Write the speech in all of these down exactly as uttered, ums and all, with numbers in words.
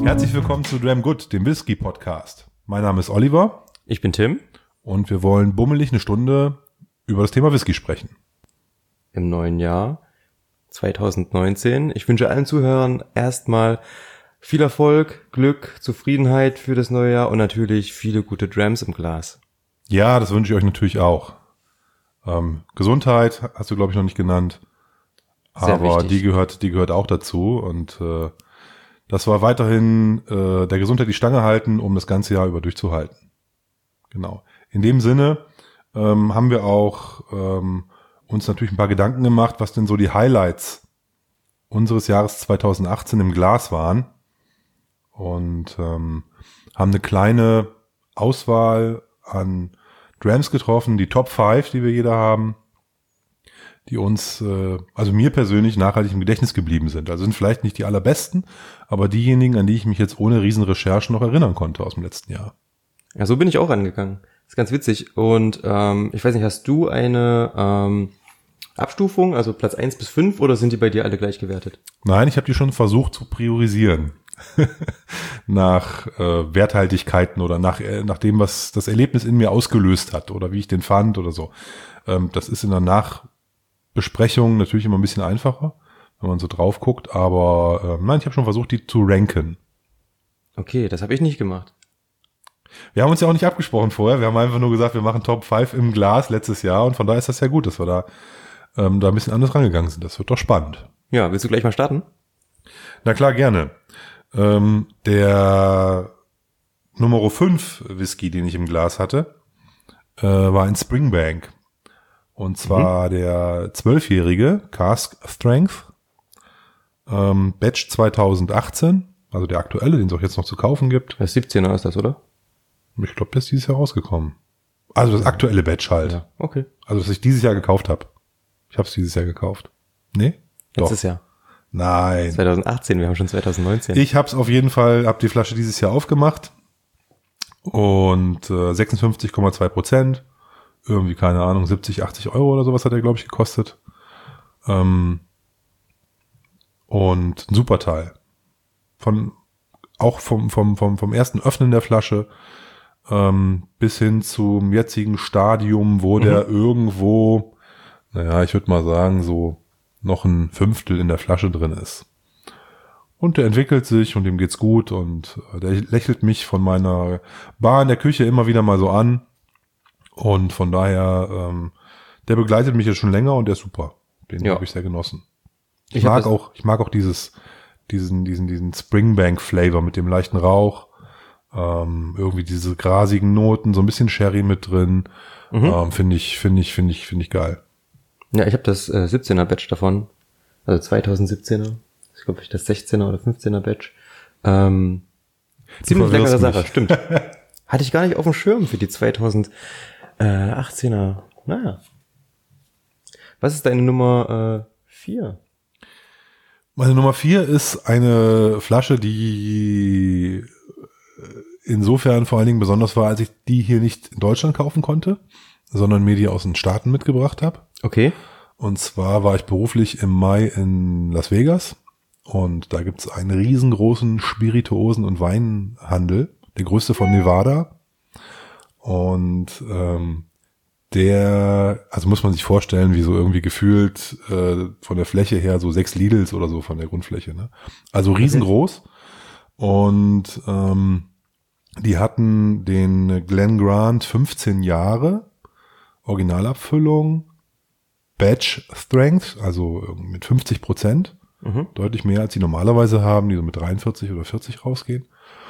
Herzlich willkommen zu Dram Good, dem Whisky-Podcast. Mein Name ist Oliver. Ich bin Tim. Und wir wollen bummelig eine Stunde über das Thema Whisky sprechen. Im neuen Jahr zwanzig neunzehn. Ich wünsche allen Zuhörern erstmal viel Erfolg, Glück, Zufriedenheit für das neue Jahr und natürlich viele gute Drams im Glas. Ja, das wünsche ich euch natürlich auch. Ähm, Gesundheit hast du, glaube ich, noch nicht genannt. Sehr aber wichtig. die gehört, die gehört auch dazu. Und äh, das war weiterhin äh, der Gesundheit die Stange halten, um das ganze Jahr über durchzuhalten. Genau. In dem Sinne ähm, haben wir auch ähm, uns natürlich ein paar Gedanken gemacht, was denn so die Highlights unseres Jahres zwanzig achtzehn im Glas waren. Und ähm, haben eine kleine Auswahl an Drams getroffen, die Top fünf, die wir jeder haben, die uns, äh, also mir persönlich nachhaltig im Gedächtnis geblieben sind. Also sind vielleicht nicht die allerbesten, aber diejenigen, an die ich mich jetzt ohne Riesenrecherchen noch erinnern konnte aus dem letzten Jahr. Ja, so bin ich auch angegangen. Das ist ganz witzig. Und ähm, ich weiß nicht, hast du eine ähm, Abstufung, also Platz eins bis fünf, oder sind die bei dir alle gleich gewertet? Nein, ich habe die schon versucht zu priorisieren. nach äh, Werthaltigkeiten oder nach, äh, nach dem, was das Erlebnis in mir ausgelöst hat oder wie ich den fand oder so. Ähm, das ist in der Nachbesprechung natürlich immer ein bisschen einfacher, wenn man so drauf guckt, aber äh, nein, ich habe schon versucht, die zu ranken. Okay, das habe ich nicht gemacht. Wir haben uns ja auch nicht abgesprochen vorher, wir haben einfach nur gesagt, wir machen Top fünf im Glas letztes Jahr und von daher ist das ja gut, dass wir da, ähm, da ein bisschen anders rangegangen sind. Das wird doch spannend. Ja, willst du gleich mal starten? Na klar, gerne. Ähm, der Nummer fünf Whisky, den ich im Glas hatte, äh, war ein Springbank. Und zwar mhm. der zwölfjährige Cask Strength, ähm, Batch zwanzig achtzehn, also der aktuelle, den es auch jetzt noch zu kaufen gibt. Der siebzehner ist das, oder? Ich glaube, der ist dieses Jahr rausgekommen. Also das aktuelle Batch halt. Ja, okay. Also, dass ich dieses Jahr gekauft habe. Ich habe es dieses Jahr gekauft. Nee? Letztes Doch. Jahr. Nein. zwanzig achtzehn, wir haben schon zwanzig neunzehn. Ich habe es auf jeden Fall, habe die Flasche dieses Jahr aufgemacht und äh, sechsundfünfzig Komma zwei Prozent, irgendwie keine Ahnung, siebzig, achtzig Euro oder sowas hat er, glaube ich, gekostet. Ähm, und ein super Teil. Von auch vom vom vom vom ersten Öffnen der Flasche ähm, bis hin zum jetzigen Stadium, wo mhm. der irgendwo, naja, ich würde mal sagen, so noch ein Fünftel in der Flasche drin ist. Und der entwickelt sich und dem geht's gut und der lächelt mich von meiner Bar in der Küche immer wieder mal so an. Und von daher, ähm, der begleitet mich jetzt schon länger und der ist super. Den ja. habe ich sehr genossen. Ich, ich mag auch, ich mag auch dieses, diesen, diesen, diesen Springbank-Flavor mit dem leichten Rauch, ähm, irgendwie diese grasigen Noten, so ein bisschen Sherry mit drin. Mhm. Ähm, finde ich, finde ich, finde ich, finde ich geil. Ja, ich habe das äh, siebzehner Batch davon, also zwanzig siebzehner, ich glaube ich das sechzehner oder fünfzehner Batch. Ähm, ziemlich leckere Sache, stimmt. Hatte ich gar nicht auf dem Schirm für die zwanzig achtzehner. Naja. Was ist deine Nummer vier? Äh, Meine Nummer vier ist eine Flasche, die insofern vor allen Dingen besonders war, als ich die hier nicht in Deutschland kaufen konnte, sondern mir die aus den Staaten mitgebracht habe. Okay. Und zwar war ich beruflich im Mai in Las Vegas und da gibt's einen riesengroßen Spirituosen- und Weinhandel, der größte von Nevada. Und ähm, der, also muss man sich vorstellen, wie so irgendwie gefühlt äh, von der Fläche her so sechs Lidls oder so von der Grundfläche, ne? Also riesengroß. Und ähm, die hatten den Glen Grant fünfzehn Jahre Originalabfüllung, Batch Strength, also mit fünfzig Prozent, mhm. deutlich mehr als die normalerweise haben, die so mit dreiundvierzig oder vierzig rausgehen.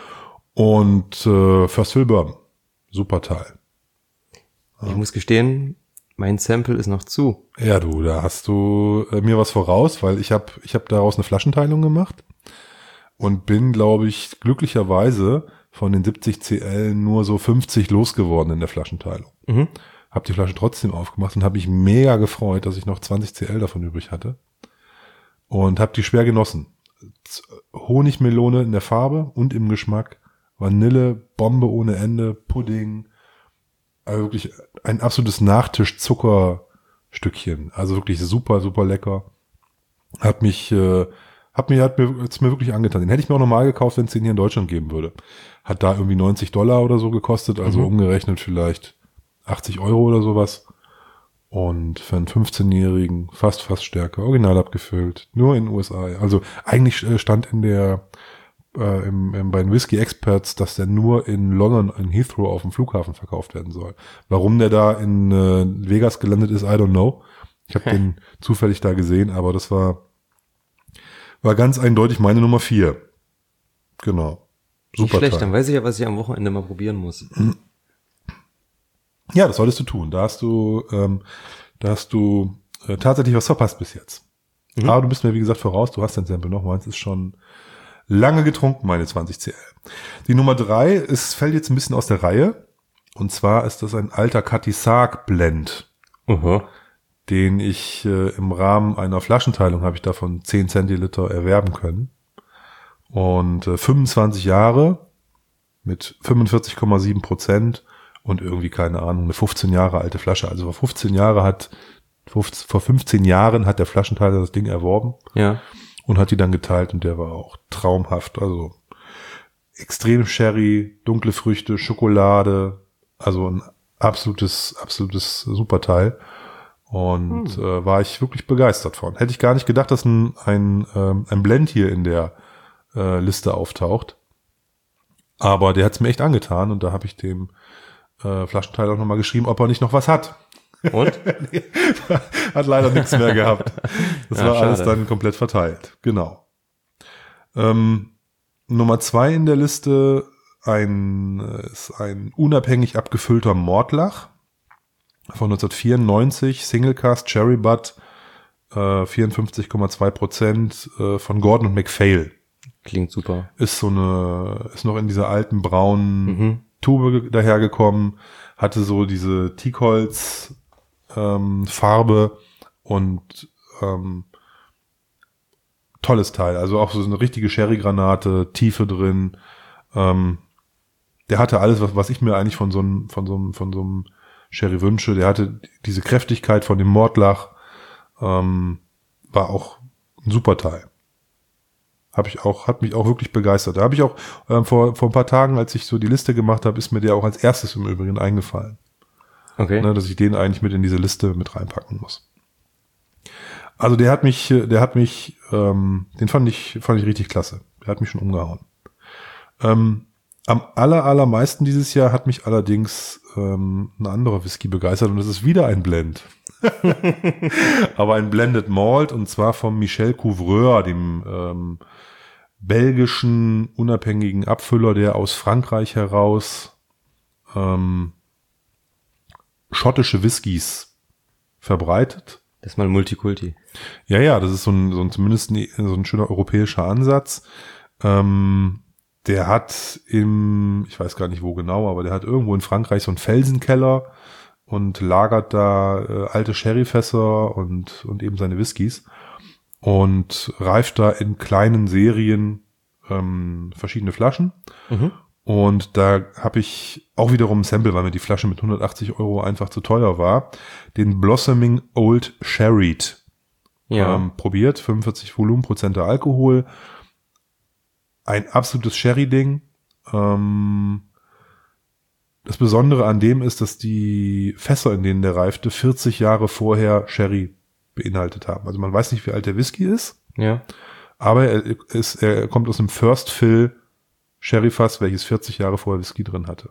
Und äh, First Fill Bourbon, super Teil. Ja. Ich muss gestehen, mein Sample ist noch zu. Ja, du, da hast du äh, mir was voraus, weil ich habe ich hab daraus eine Flaschenteilung gemacht und bin, glaube ich, glücklicherweise von den siebzig Zentiliter nur so fünfzig losgeworden in der Flaschenteilung. Mhm. Habe die Flasche trotzdem aufgemacht und habe mich mega gefreut, dass ich noch zwanzig Zentiliter davon übrig hatte. Und habe die schwer genossen. Honigmelone in der Farbe und im Geschmack. Vanille, Bombe ohne Ende, Pudding. Also wirklich ein absolutes Nachtisch-Zuckerstückchen. Also wirklich super, super lecker. Hat mich äh, Hat mir, hat mir, hat's mir wirklich angetan. Den hätte ich mir auch normal gekauft, wenn es den hier in Deutschland geben würde. Hat da irgendwie neunzig Dollar oder so gekostet, also mhm. umgerechnet vielleicht achtzig Euro oder sowas. Und für einen fünfzehnjährigen fast, fast stärker, original abgefüllt, nur in den U S A. Also eigentlich stand in der, äh, im, im, bei den Whisky Experts, dass der nur in London, in Heathrow auf dem Flughafen verkauft werden soll. Warum der da in äh, Vegas gelandet ist, I don't know. Ich habe den zufällig da gesehen, aber das war, war ganz eindeutig meine Nummer vier. Genau. Super. Nicht schlecht, Teil. Dann weiß ich ja, was ich am Wochenende mal probieren muss. Ja, das solltest du tun. Da hast du, ähm, da hast du äh, tatsächlich was verpasst bis jetzt. Mhm. Aber du bist mir, wie gesagt, voraus. Du hast dein Sample noch. Meins ist schon lange getrunken, meine zwanzig C L. Die Nummer drei ist, fällt jetzt ein bisschen aus der Reihe. Und zwar ist das ein alter Cutty Sark Blend. Uh-huh. Den ich äh, im Rahmen einer Flaschenteilung habe ich davon zehn Zentiliter erwerben können. Und äh, fünfundzwanzig Jahre mit fünfundvierzig Komma sieben Prozent und irgendwie, keine Ahnung, eine fünfzehn Jahre alte Flasche. Also vor fünfzehn Jahre hat, vor fünfzehn Jahren hat der Flaschenteiler das Ding erworben. Ja. Und hat die dann geteilt und der war auch traumhaft. Also extrem Sherry, dunkle Früchte, Schokolade. Also ein absolutes, absolutes Superteil. Und hm. äh, war ich wirklich begeistert von. Hätte ich gar nicht gedacht, dass ein, ein, ähm, ein Blend hier in der äh, Liste auftaucht. Aber der hat's mir echt angetan und da habe ich dem äh, Flaschenteiler auch nochmal geschrieben, ob er nicht noch was hat. Und? Hat leider nichts mehr gehabt. Das ja, war schade. alles dann komplett verteilt. Genau. Ähm, Nummer zwei in der Liste ein, ist ein unabhängig abgefüllter Mordlach von neunzehnhundertvierundneunzig, Single Cask Cherry Butt, äh, vierundfünfzig Komma zwei Prozent äh, von Gordon und MacPhail. Klingt super. Ist so eine, ist noch in dieser alten braunen Mhm. Tube dahergekommen, hatte so diese Teakholz ähm, Farbe und ähm, tolles Teil. Also auch so eine richtige Sherry-Granate, Tiefe drin. Ähm, der hatte alles, was, was ich mir eigentlich von so einem, von so einem, von so einem Sherry wünsche. Der hatte diese Kräftigkeit von dem Mordlach. Ähm, war auch ein super Teil. Habe ich auch, hat mich auch wirklich begeistert. Da habe ich auch ähm, vor vor ein paar Tagen, als ich so die Liste gemacht habe, ist mir der auch als erstes im Übrigen eingefallen. Okay. Ne, dass ich den eigentlich mit in diese Liste mit reinpacken muss. Also der hat mich, der hat mich, ähm, den fand ich, fand ich richtig klasse. Der hat mich schon umgehauen. Ähm, am aller allermeisten dieses Jahr hat mich allerdings ähm, ein anderer Whisky begeistert und das ist wieder ein Blend. Aber ein Blended Malt und zwar vom Michel Couvreur, dem ähm, belgischen unabhängigen Abfüller, der aus Frankreich heraus ähm, schottische Whiskys verbreitet. Das ist mal Multikulti. Ja, ja, das ist so ein, so ein zumindest ein, so ein schöner europäischer Ansatz. Ähm, der hat im, ich weiß gar nicht wo genau, aber der hat irgendwo in Frankreich so einen Felsenkeller und lagert da äh, alte Sherryfässer und und eben seine Whiskys und reift da in kleinen Serien ähm, verschiedene Flaschen. Mhm. Und da habe ich auch wiederum ein Sample, weil mir die Flasche mit hundertachtzig Euro einfach zu teuer war, den Blossoming Old Sherried ja. ähm, probiert. fünfundvierzig Volumenprozent Alkohol. Ein absolutes Sherry-Ding. Ähm, das Besondere an dem ist, dass die Fässer, in denen der reifte, vierzig Jahre vorher Sherry beinhaltet haben. Also man weiß nicht, wie alt der Whisky ist. Ja. Aber er, ist, er kommt aus einem First Fill Sherryfass, welches vierzig Jahre vorher Whisky drin hatte.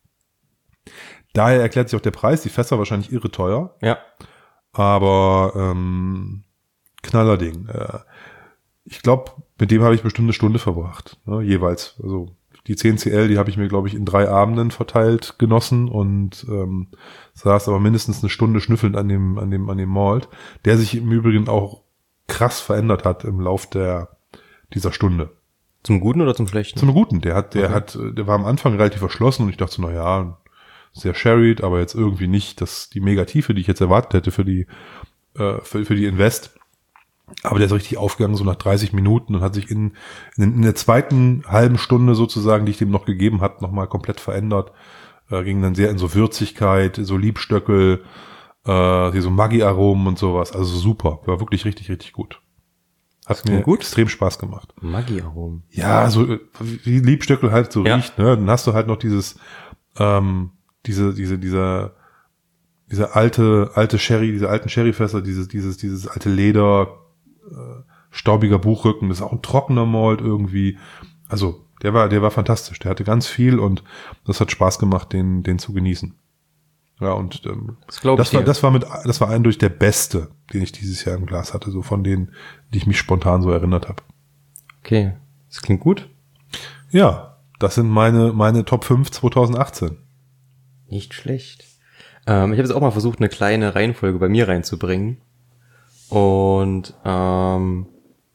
Daher erklärt sich auch der Preis. Die Fässer wahrscheinlich irre teuer. Ja. Aber ähm, Knallerding. Äh, ich glaube, mit dem habe ich bestimmt eine Stunde verbracht. Ne, jeweils. Also die zehn C L, die habe ich mir, glaube ich, in drei Abenden verteilt genossen und ähm, saß aber mindestens eine Stunde schnüffelnd an dem, an dem, an dem Malt, der sich im Übrigen auch krass verändert hat im Lauf der dieser Stunde. Zum Guten oder zum Schlechten? Zum Guten. Der hat, der okay. hat, der war am Anfang relativ verschlossen und ich dachte so, na ja, sehr sherried, aber jetzt irgendwie nicht das die Megatiefe, die ich jetzt erwartet hätte für die äh, für, für die Invest. Aber der ist richtig aufgegangen so nach dreißig Minuten und hat sich in, in in der zweiten halben Stunde sozusagen, die ich dem noch gegeben hat, nochmal komplett verändert. Äh, ging dann sehr in so Würzigkeit, so Liebstöckel, äh, so Maggi-Aromen und sowas. Also super, war wirklich richtig richtig gut. Hat mir gut. extrem Spaß gemacht. Maggi-Aromen. Ja, so wie Liebstöckel halt so ja. riecht, ne? Dann hast du halt noch dieses, ähm, diese, diese, dieser, diese alte, alte Sherry, diese alten Sherryfässer, dieses, dieses, dieses alte Leder, äh, staubiger Buchrücken, das ist auch ein trockener Malt irgendwie. Also, der war, der war fantastisch. Der hatte ganz viel und das hat Spaß gemacht, den, den zu genießen. Ja, und ähm, das, das war, das war mit, das war eindeutig der beste, den ich dieses Jahr im Glas hatte, so von denen, die ich mich spontan so erinnert habe. Okay, das klingt gut. Ja, das sind meine, meine Top fünf zwanzig achtzehn. Nicht schlecht. Ähm, ich habe jetzt auch mal versucht, eine kleine Reihenfolge bei mir reinzubringen. Und ähm,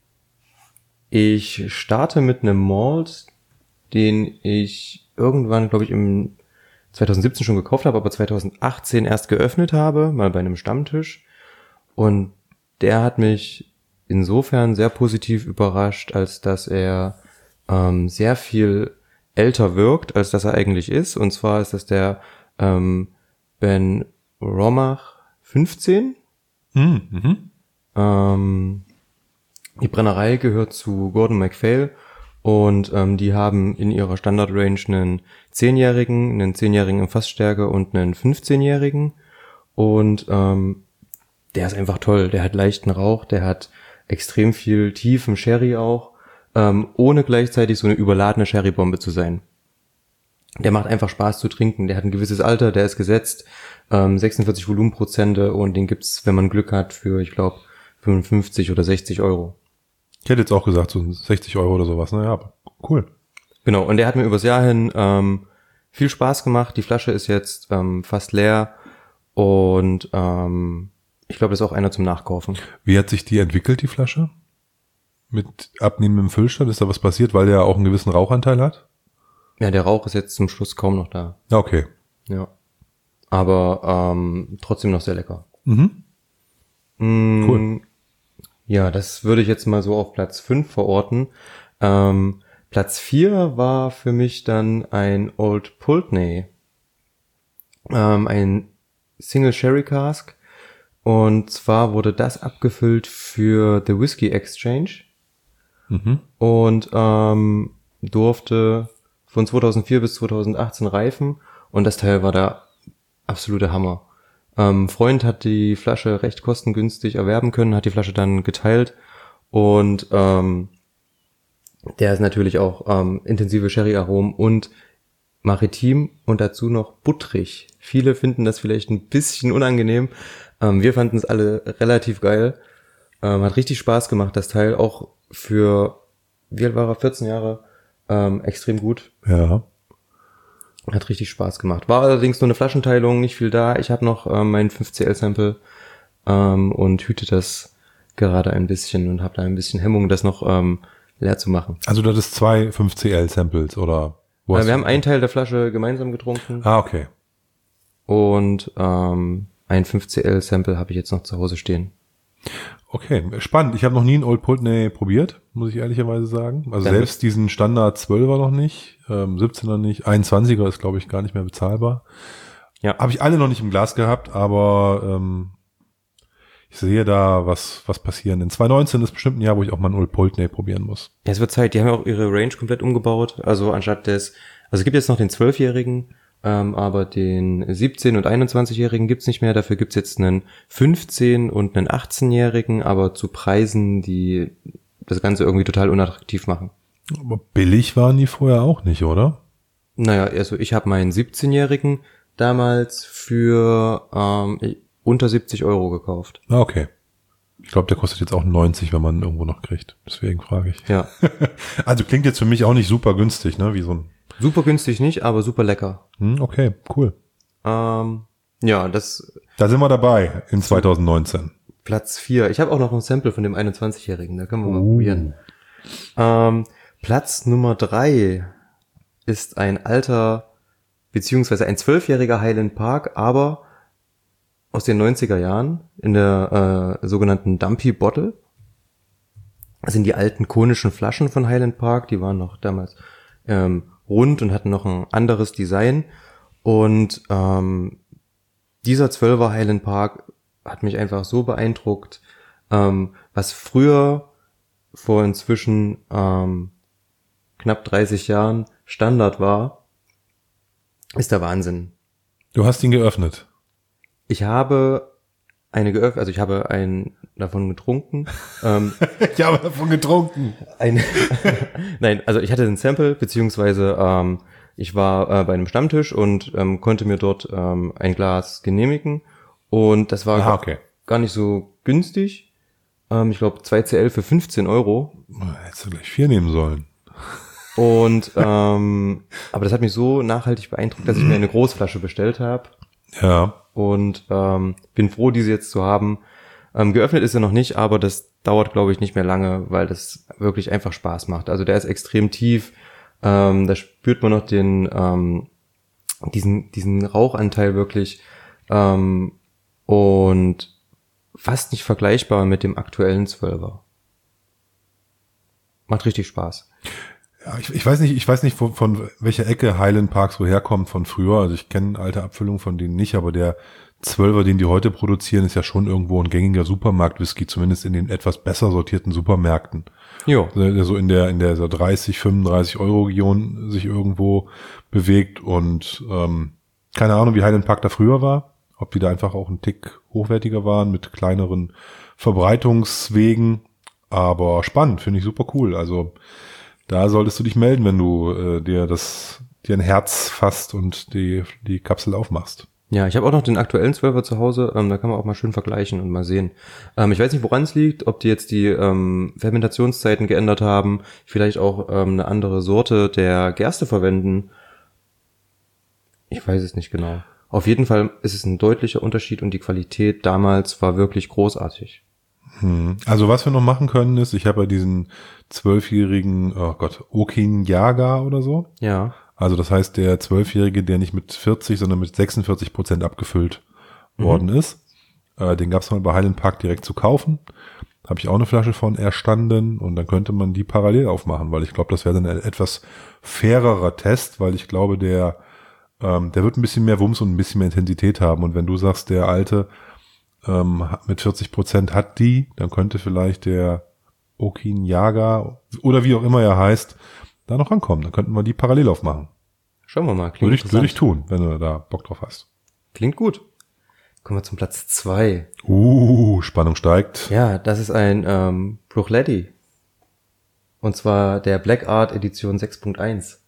ich starte mit einem Malt, den ich irgendwann, glaube ich, im zwanzig siebzehn schon gekauft habe, aber zwanzig achtzehn erst geöffnet habe, mal bei einem Stammtisch. Und der hat mich insofern sehr positiv überrascht, als dass er ähm, sehr viel älter wirkt, als dass er eigentlich ist. Und zwar ist das der ähm, Ben Romach fünfzehn. Mhm. Ähm, die Brennerei gehört zu Gordon MacPhail. Und ähm, die haben in ihrer Standardrange einen zehnjährigen, einen zehnjährigen in Fassstärke und einen fünfzehnjährigen. Und ähm, der ist einfach toll. Der hat leichten Rauch, der hat extrem viel tiefen Sherry auch, ähm, ohne gleichzeitig so eine überladene Sherrybombe zu sein. Der macht einfach Spaß zu trinken. Der hat ein gewisses Alter, der ist gesetzt, ähm, sechsundvierzig Volumenprozente und den gibt's, wenn man Glück hat, für, ich glaube, fünfundfünfzig oder sechzig Euro. Ich hätte jetzt auch gesagt, so sechzig Euro oder sowas, ne? Ja, aber cool. Genau, und der hat mir übers Jahr hin ähm, viel Spaß gemacht. Die Flasche ist jetzt ähm, fast leer und ähm, ich glaube, das ist auch einer zum Nachkaufen. Wie hat sich die entwickelt, die Flasche? Mit abnehmendem Füllstand? Ist da was passiert, weil der auch einen gewissen Rauchanteil hat? Ja, der Rauch ist jetzt zum Schluss kaum noch da. Ja, okay. Ja. Aber ähm, trotzdem noch sehr lecker. Mhm. Mm, cool. Ja, das würde ich jetzt mal so auf Platz fünf verorten. Ähm, Platz vier war für mich dann ein Old Pulteney. Ähm, ein Single Sherry Cask. Und zwar wurde das abgefüllt für The Whiskey Exchange. Mhm. Und ähm, durfte von zweitausendvier bis zweitausendachtzehn reifen. Und das Teil war der absolute Hammer. Ähm, Freund hat die Flasche recht kostengünstig erwerben können, hat die Flasche dann geteilt und ähm, der ist natürlich auch ähm, intensive Sherry-Aromen und maritim und dazu noch buttrig. Viele finden das vielleicht ein bisschen unangenehm. Ähm, wir fanden es alle relativ geil. Ähm, hat richtig Spaß gemacht, das Teil. Auch für, wie alt war er, vierzehn Jahre, ähm, extrem gut. Ja. Hat richtig Spaß gemacht. War allerdings nur eine Flaschenteilung, nicht viel da. Ich habe noch ähm, mein fünf C L-Sample ähm, und hüte das gerade ein bisschen und habe da ein bisschen Hemmung, das noch ähm, leer zu machen. Also du hattest zwei fünf C L-Samples, oder? Wo Äh, hast wir du? haben einen Teil der Flasche gemeinsam getrunken. Ah, okay. Und ähm, ein fünf C L-Sample habe ich jetzt noch zu Hause stehen. Okay, spannend. Ich habe noch nie einen Old Pulteney probiert, muss ich ehrlicherweise sagen. Also Dann selbst diesen Standard zwölfer noch nicht, ähm, siebzehner nicht, einundzwanziger ist, glaube ich, gar nicht mehr bezahlbar. Ja. Habe ich alle noch nicht im Glas gehabt, aber ähm, ich sehe da was was passieren. In zwanzig neunzehn ist bestimmt ein Jahr, wo ich auch mal einen Old Pulteney probieren muss. Ja, es wird Zeit. Die haben ja auch ihre Range komplett umgebaut. Also anstatt des, also es gibt jetzt noch den zwölfjährigen, ähm, aber den siebzehn- und einundzwanzigjährigen gibt's nicht mehr. Dafür gibt's jetzt einen fünfzehn- und einen achtzehnjährigen, aber zu Preisen, die das Ganze irgendwie total unattraktiv machen. Aber billig waren die vorher auch nicht, oder? Naja, also ich habe meinen siebzehnjährigen damals für ähm, unter siebzig Euro gekauft. Ah, okay. Ich glaube, der kostet jetzt auch neunzig, wenn man ihn irgendwo noch kriegt. Deswegen frage ich. Ja. Also klingt jetzt für mich auch nicht super günstig, ne? Wie so ein. Super günstig nicht, aber super lecker. Hm, okay, cool. Ähm, ja, das. Da sind wir dabei in zwanzig neunzehn. Platz vier. Ich habe auch noch ein Sample von dem einundzwanzigjährigen. Da können wir mal Uh. probieren. Ähm, Platz Nummer drei ist ein alter, beziehungsweise ein zwölfjähriger Highland Park, aber aus den neunziger Jahren in der äh, sogenannten Dumpy Bottle. Das sind die alten konischen Flaschen von Highland Park. Die waren noch damals ähm, rund und hatten noch ein anderes Design. Und ähm, dieser zwölfer Highland Park hat mich einfach so beeindruckt, ähm, was früher vor inzwischen ähm, knapp dreißig Jahren Standard war, ist der Wahnsinn. Du hast ihn geöffnet. Ich habe eine geöffnet, also ich habe einen davon getrunken. ähm, ich habe davon getrunken. Eine, Nein, also ich hatte ein Sample, beziehungsweise ähm, ich war äh, bei einem Stammtisch und ähm, konnte mir dort ähm, ein Glas genehmigen und das war ah, okay. gar nicht so günstig. Ähm, ich glaube zwei C L für fünfzehn Euro. Hättest du gleich vier nehmen sollen. Und ähm, aber das hat mich so nachhaltig beeindruckt, dass ich mir eine Großflasche bestellt habe. Ja. Und ähm, bin froh, diese jetzt zu haben. Ähm, geöffnet ist er noch nicht, aber das dauert, glaube ich, nicht mehr lange, weil das wirklich einfach Spaß macht. Also der ist extrem tief. Ähm, da spürt man noch den ähm, diesen diesen Rauchanteil wirklich ähm, und fast nicht vergleichbar mit dem aktuellen Zwölfer. Macht richtig Spaß. Ja, ich, ich weiß nicht, ich weiß nicht, von, von welcher Ecke Highland Park so herkommt von früher. Also ich kenne alte Abfüllungen von denen nicht, aber der Zwölfer, den die heute produzieren, ist ja schon irgendwo ein gängiger Supermarkt-Whisky, zumindest in den etwas besser sortierten Supermärkten. Jo. Der so in der in der so dreißig, fünfunddreißig Euro Region sich irgendwo bewegt und ähm, keine Ahnung, wie Highland Park da früher war. Ob die da einfach auch ein Tick hochwertiger waren mit kleineren Verbreitungswegen. Aber spannend, finde ich super cool. Also da solltest du dich melden, wenn du äh, dir das dir ein Herz fasst und die die Kapsel aufmachst. Ja, ich habe auch noch den aktuellen Zwölfer zu Hause, ähm, da kann man auch mal schön vergleichen und mal sehen. Ähm, ich weiß nicht, woran es liegt, ob die jetzt die ähm, Fermentationszeiten geändert haben, vielleicht auch ähm, eine andere Sorte der Gerste verwenden. Ich weiß es nicht genau. Auf jeden Fall ist es ein deutlicher Unterschied und die Qualität damals war wirklich großartig. Hm. Also was wir noch machen können ist, ich habe ja diesen zwölfjährigen, oh Gott, Okinjaga oder so. Ja. Also das heißt, der Zwölfjährige, der nicht mit vierzig, sondern mit sechsundvierzig Prozent abgefüllt mhm. worden ist. Äh, den gab es mal bei Highland Park direkt zu kaufen. Habe ich auch eine Flasche von erstanden und dann könnte man die parallel aufmachen, weil ich glaube, das wäre dann ein etwas fairerer Test, weil ich glaube, der ähm, der wird ein bisschen mehr Wumms und ein bisschen mehr Intensität haben. Und wenn du sagst, der alte ähm, mit vierzig Prozent hat die, dann könnte vielleicht der Okinjaga oder wie auch immer er heißt, da noch rankommen. Dann könnten wir die parallel aufmachen. Schauen wir mal. Klingt würde ich, würde ich tun, wenn du da Bock drauf hast. Klingt gut. Kommen wir zum Platz zwei. Uh, Spannung steigt. Ja, das ist ein ähm, Bruichladdich. Und zwar der Black Art Edition sechs Punkt eins.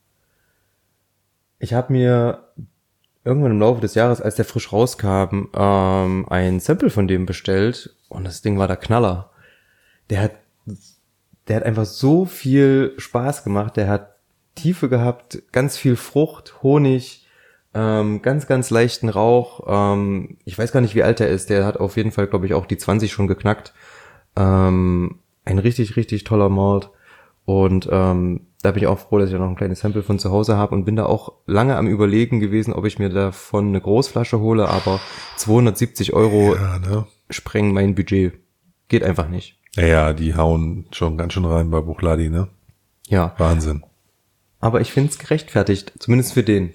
Ich habe mir irgendwann im Laufe des Jahres, als der frisch rauskam, ähm, ein Sample von dem bestellt. Und das Ding war der Knaller. Der hat Der hat einfach so viel Spaß gemacht. Der hat Tiefe gehabt, ganz viel Frucht, Honig, ähm, ganz, ganz leichten Rauch. Ähm, ich weiß gar nicht, wie alt er ist. Der hat auf jeden Fall, glaube ich, auch die zwanzig schon geknackt. Ähm, ein richtig, richtig toller Malt. Und ähm, da bin ich auch froh, dass ich da noch ein kleines Sample von zu Hause habe und bin da auch lange am Überlegen gewesen, ob ich mir davon eine Großflasche hole, aber zweihundertsiebzig Euro ja, ne? sprengen mein Budget. Geht einfach nicht. Ja, die hauen schon ganz schön rein bei Bruichladdich, ne? Ja. Wahnsinn. Aber ich find's gerechtfertigt, zumindest für den.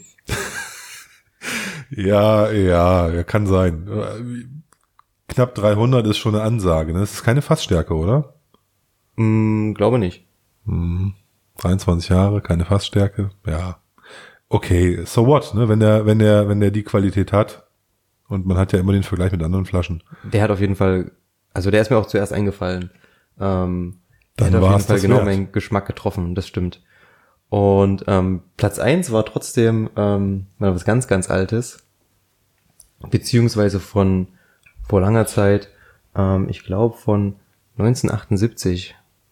ja, ja, kann sein. Knapp dreihundert ist schon eine Ansage, ne? Das ist keine Fassstärke, oder? Mm, glaube nicht. Hm, dreiundzwanzig Jahre, keine Fassstärke, ja. Okay, so what, ne? Wenn der, wenn der, wenn der die Qualität hat und man hat ja immer den Vergleich mit anderen Flaschen. Der hat auf jeden Fall, also der ist mir auch zuerst eingefallen. Ähm, der Dann hat auf jeden Fall genau wert. meinen Geschmack getroffen, das stimmt. Und ähm, Platz eins war trotzdem ähm, mal was ganz, ganz Altes. Beziehungsweise von vor langer Zeit, ähm, ich glaube von neunzehnhundertachtundsiebzig.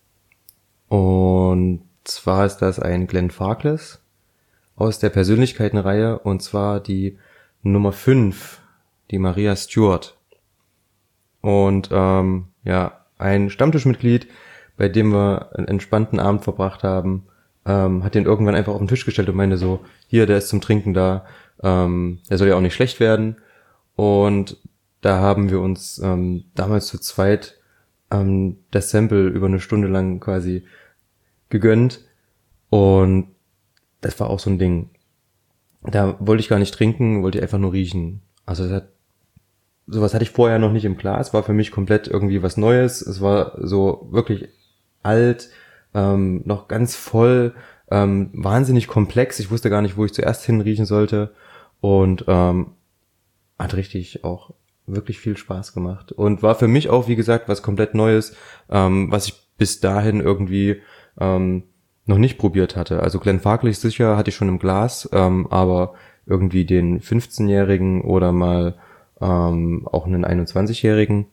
Und zwar ist das ein Glenfarclas aus der Persönlichkeitenreihe und zwar die Nummer fünf, die Maria Stuart. Und ähm, ja, ein Stammtischmitglied, bei dem wir einen entspannten Abend verbracht haben, ähm, hat den irgendwann einfach auf den Tisch gestellt und meinte so, hier, der ist zum Trinken da, ähm, der soll ja auch nicht schlecht werden. Und da haben wir uns ähm, damals zu zweit ähm, das Sample über eine Stunde lang quasi gegönnt. Und das war auch so ein Ding. Da wollte ich gar nicht trinken, wollte ich einfach nur riechen. Also das hat, sowas hatte ich vorher noch nicht im Glas, war für mich komplett irgendwie was Neues. Es war so wirklich alt, ähm, noch ganz voll, ähm, wahnsinnig komplex. Ich wusste gar nicht, wo ich zuerst hinriechen sollte und ähm, hat richtig auch wirklich viel Spaß gemacht und war für mich auch, wie gesagt, was komplett Neues, ähm, was ich bis dahin irgendwie ähm, noch nicht probiert hatte. Also Glenfarclas sicher hatte ich schon im Glas, ähm, aber irgendwie den fünfzehnjährigen oder mal ähm, auch einen einundzwanzigjährigen,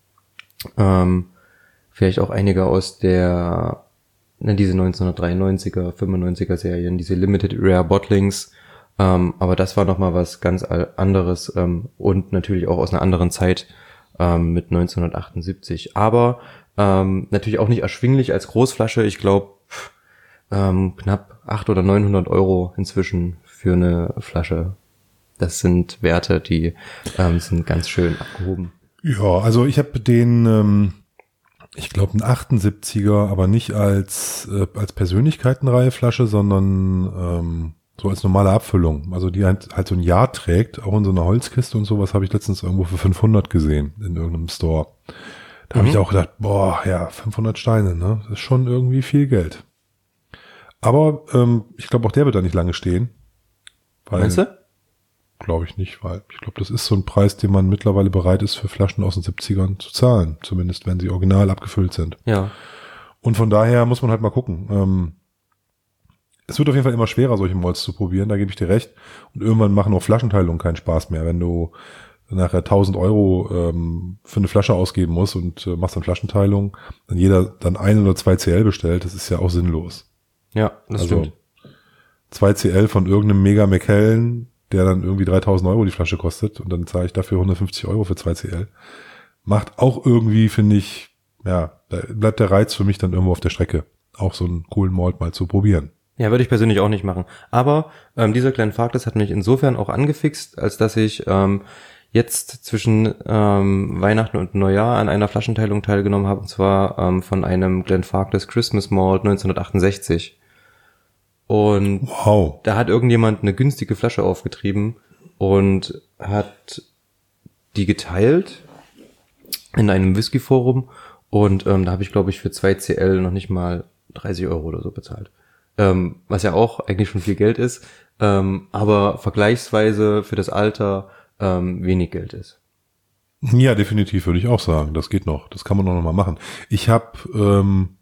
ähm, vielleicht auch einige aus der, ne, diese neunzehnhundertdreiundneunziger, fünfundneunziger Serien, diese Limited Rare Bottlings, ähm, aber das war nochmal was ganz anderes ähm, und natürlich auch aus einer anderen Zeit ähm, mit neunzehnhundertachtundsiebzig, aber ähm, natürlich auch nicht erschwinglich als Großflasche, ich glaube ähm, knapp achthundert oder neunhundert Euro inzwischen für eine Flasche. Das sind Werte, die ähm, sind ganz schön abgehoben. Ja, also ich habe den, ähm, ich glaube, einen achtundsiebziger, aber nicht als äh, als Persönlichkeitenreihe Flasche, sondern ähm, so als normale Abfüllung. Also die halt, halt so ein Jahr trägt, auch in so einer Holzkiste und sowas habe ich letztens irgendwo für fünfhundert gesehen in irgendeinem Store. Da habe Mhm. ich auch gedacht, boah, ja, fünfhundert Steine, ne? Das ist schon irgendwie viel Geld. Aber ähm, ich glaube, auch der wird da nicht lange stehen. Weil, Meinst du? glaube ich nicht, weil ich glaube, das ist so ein Preis, den man mittlerweile bereit ist, für Flaschen aus den siebzigern zu zahlen. Zumindest, wenn sie original abgefüllt sind. Ja. Und von daher muss man halt mal gucken. Ähm, es wird auf jeden Fall immer schwerer, solche Malts zu probieren, da gebe ich dir recht. Und irgendwann machen auch Flaschenteilungen keinen Spaß mehr, wenn du nachher tausend Euro ähm, für eine Flasche ausgeben musst und äh, machst dann Flaschenteilung, dann jeder dann ein oder zwei C L bestellt, das ist ja auch sinnlos. Ja, das also stimmt. zwei C L von irgendeinem Mega McKellen, der dann irgendwie dreitausend Euro die Flasche kostet und dann zahle ich dafür hundertfünfzig Euro für zwei C L. Macht auch irgendwie, finde ich, ja, da bleibt der Reiz für mich dann irgendwo auf der Strecke, auch so einen coolen Malt mal zu probieren. Ja, würde ich persönlich auch nicht machen. Aber ähm, dieser Glenfarclas hat mich insofern auch angefixt, als dass ich ähm, jetzt zwischen ähm, Weihnachten und Neujahr an einer Flaschenteilung teilgenommen habe, und zwar ähm, von einem Glenfarclas Christmas Malt neunzehnhundertachtundsechzig. Und Wow. da hat irgendjemand eine günstige Flasche aufgetrieben und hat die geteilt in einem Whisky-Forum und ähm, da habe ich, glaube ich, für zwei C L noch nicht mal dreißig Euro oder so bezahlt. Ähm, was ja auch eigentlich schon viel Geld ist, ähm, aber vergleichsweise für das Alter ähm, wenig Geld ist. Ja, definitiv würde ich auch sagen. Das geht noch. Das kann man auch noch mal machen. Ich habe ähm,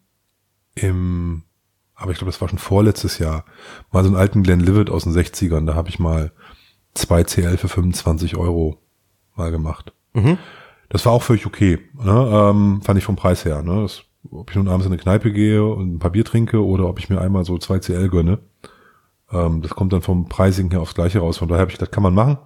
im, aber ich glaube, das war schon vorletztes Jahr, mal so einen alten Glenlivet aus den sechzigern. Da habe ich mal zwei C L für fünfundzwanzig Euro mal gemacht. Mhm. Das war auch völlig okay. Ne? Ähm, fand ich vom Preis her. Ne? Das, ob ich nun abends in eine Kneipe gehe und ein paar Bier trinke oder ob ich mir einmal so zwei C L gönne. Ähm, das kommt dann vom Pricing her aufs Gleiche raus. Von daher habe ich gedacht, kann man machen.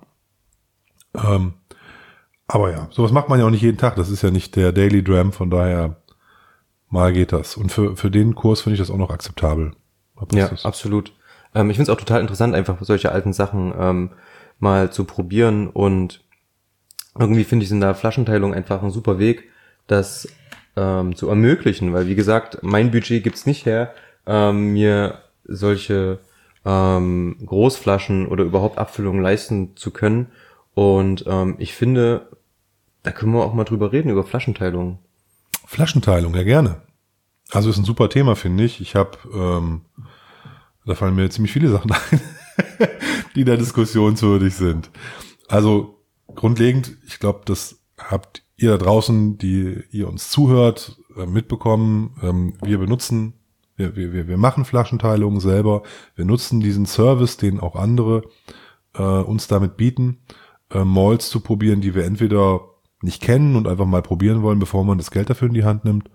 Ähm, aber ja, sowas macht man ja auch nicht jeden Tag. Das ist ja nicht der Daily Dram, von daher mal geht das. Und für für den Kurs finde ich das auch noch akzeptabel. Ja, absolut. Ähm, ich finde es auch total interessant, einfach solche alten Sachen ähm, mal zu probieren und irgendwie finde ich, sind da Flaschenteilungen einfach ein super Weg, das ähm, zu ermöglichen, weil wie gesagt, mein Budget gibt's nicht her, ähm, mir solche ähm, Großflaschen oder überhaupt Abfüllungen leisten zu können. Und ähm, ich finde, da können wir auch mal drüber reden, über Flaschenteilungen. Flaschenteilung, ja gerne. Also ist ein super Thema, finde ich. Ich habe, ähm, da fallen mir ziemlich viele Sachen ein, die da diskussionswürdig sind. Also grundlegend, ich glaube, das habt ihr da draußen, die ihr uns zuhört, mitbekommen. Ähm, wir benutzen, wir, wir, wir machen Flaschenteilungen selber. Wir nutzen diesen Service, den auch andere äh, uns damit bieten, äh, Malts zu probieren, die wir entweder nicht kennen und einfach mal probieren wollen, bevor man das Geld dafür in die Hand nimmt.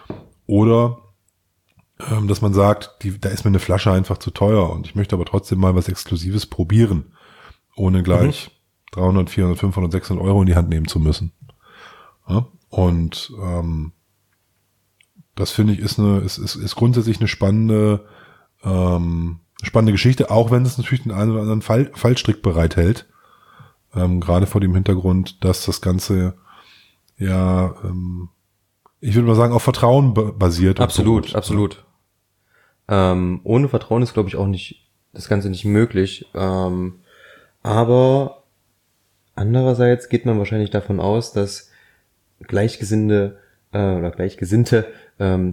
Oder ähm, dass man sagt, die, da ist mir eine Flasche einfach zu teuer und ich möchte aber trotzdem mal was Exklusives probieren, ohne gleich mhm. dreihundert, vierhundert, fünfhundert, sechshundert Euro in die Hand nehmen zu müssen. Ja? Und ähm, das finde ich ist eine ist, ist, ist grundsätzlich eine spannende ähm, spannende Geschichte, auch wenn es natürlich den einen oder anderen Fall, Fallstrick bereithält. Ähm, gerade vor dem Hintergrund, dass das Ganze ja, ähm, ich würde mal sagen, auf Vertrauen basiert. Absolut, beruht, absolut. Ja. Ähm, ohne Vertrauen ist, glaube ich, auch nicht das Ganze nicht möglich. Ähm, aber andererseits geht man wahrscheinlich davon aus, dass Gleichgesinnte äh, oder Gleichgesinnte ähm,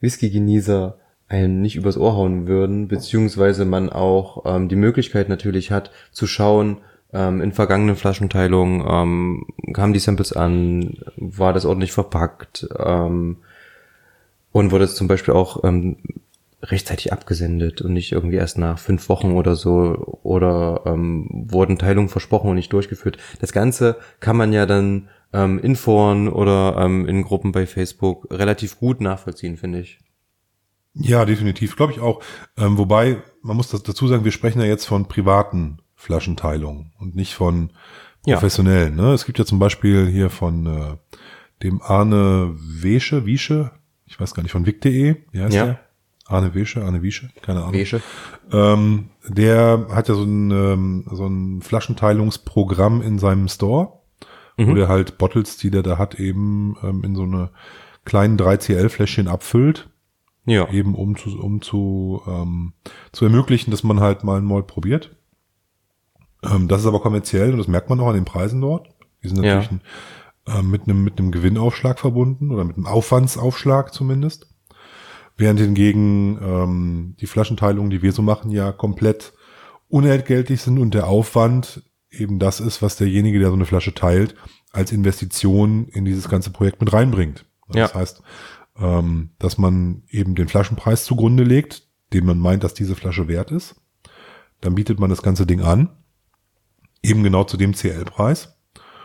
Whisky-Genießer einen nicht übers Ohr hauen würden, beziehungsweise man auch ähm, die Möglichkeit natürlich hat, zu schauen, ähm, in vergangenen Flaschenteilungen ähm, kamen die Samples an, war das ordentlich verpackt ähm, und wurde es zum Beispiel auch ähm, rechtzeitig abgesendet und nicht irgendwie erst nach fünf Wochen oder so, oder ähm, wurden Teilungen versprochen und nicht durchgeführt. Das Ganze kann man ja dann ähm, in Foren oder ähm, in Gruppen bei Facebook relativ gut nachvollziehen, finde ich. Ja, definitiv, glaube ich auch. Ähm, wobei, man muss das dazu sagen, wir sprechen ja jetzt von privaten Flaschenteilungen und nicht von professionellen. Ja. Ne? Es gibt ja zum Beispiel hier von äh, dem Arne Wesche, Wiesche, ich weiß gar nicht, von wick punkt de, wie heißt ja. der? Arne Wesche, Arne Wiesche, keine Ahnung. Wesche. Ähm, der hat ja so ein, ähm, so ein Flaschenteilungsprogramm in seinem Store, mhm. wo der halt Bottles, die der da hat, eben ähm, in so eine kleinen drei C L-Fläschchen abfüllt. Ja. Eben um zu, um zu, ähm, zu ermöglichen, dass man halt mal ein Malt probiert. Ähm, das ist aber kommerziell und das merkt man auch an den Preisen dort. Die sind natürlich ja. ein, äh, mit einem, mit einem Gewinnaufschlag verbunden oder mit einem Aufwandsaufschlag zumindest. Während hingegen ähm, die Flaschenteilungen, die wir so machen, ja komplett unentgeltlich sind und der Aufwand eben das ist, was derjenige, der so eine Flasche teilt, als Investition in dieses ganze Projekt mit reinbringt. Das ja. heißt, ähm, dass man eben den Flaschenpreis zugrunde legt, den man meint, dass diese Flasche wert ist. Dann bietet man das ganze Ding an, eben genau zu dem C L-Preis.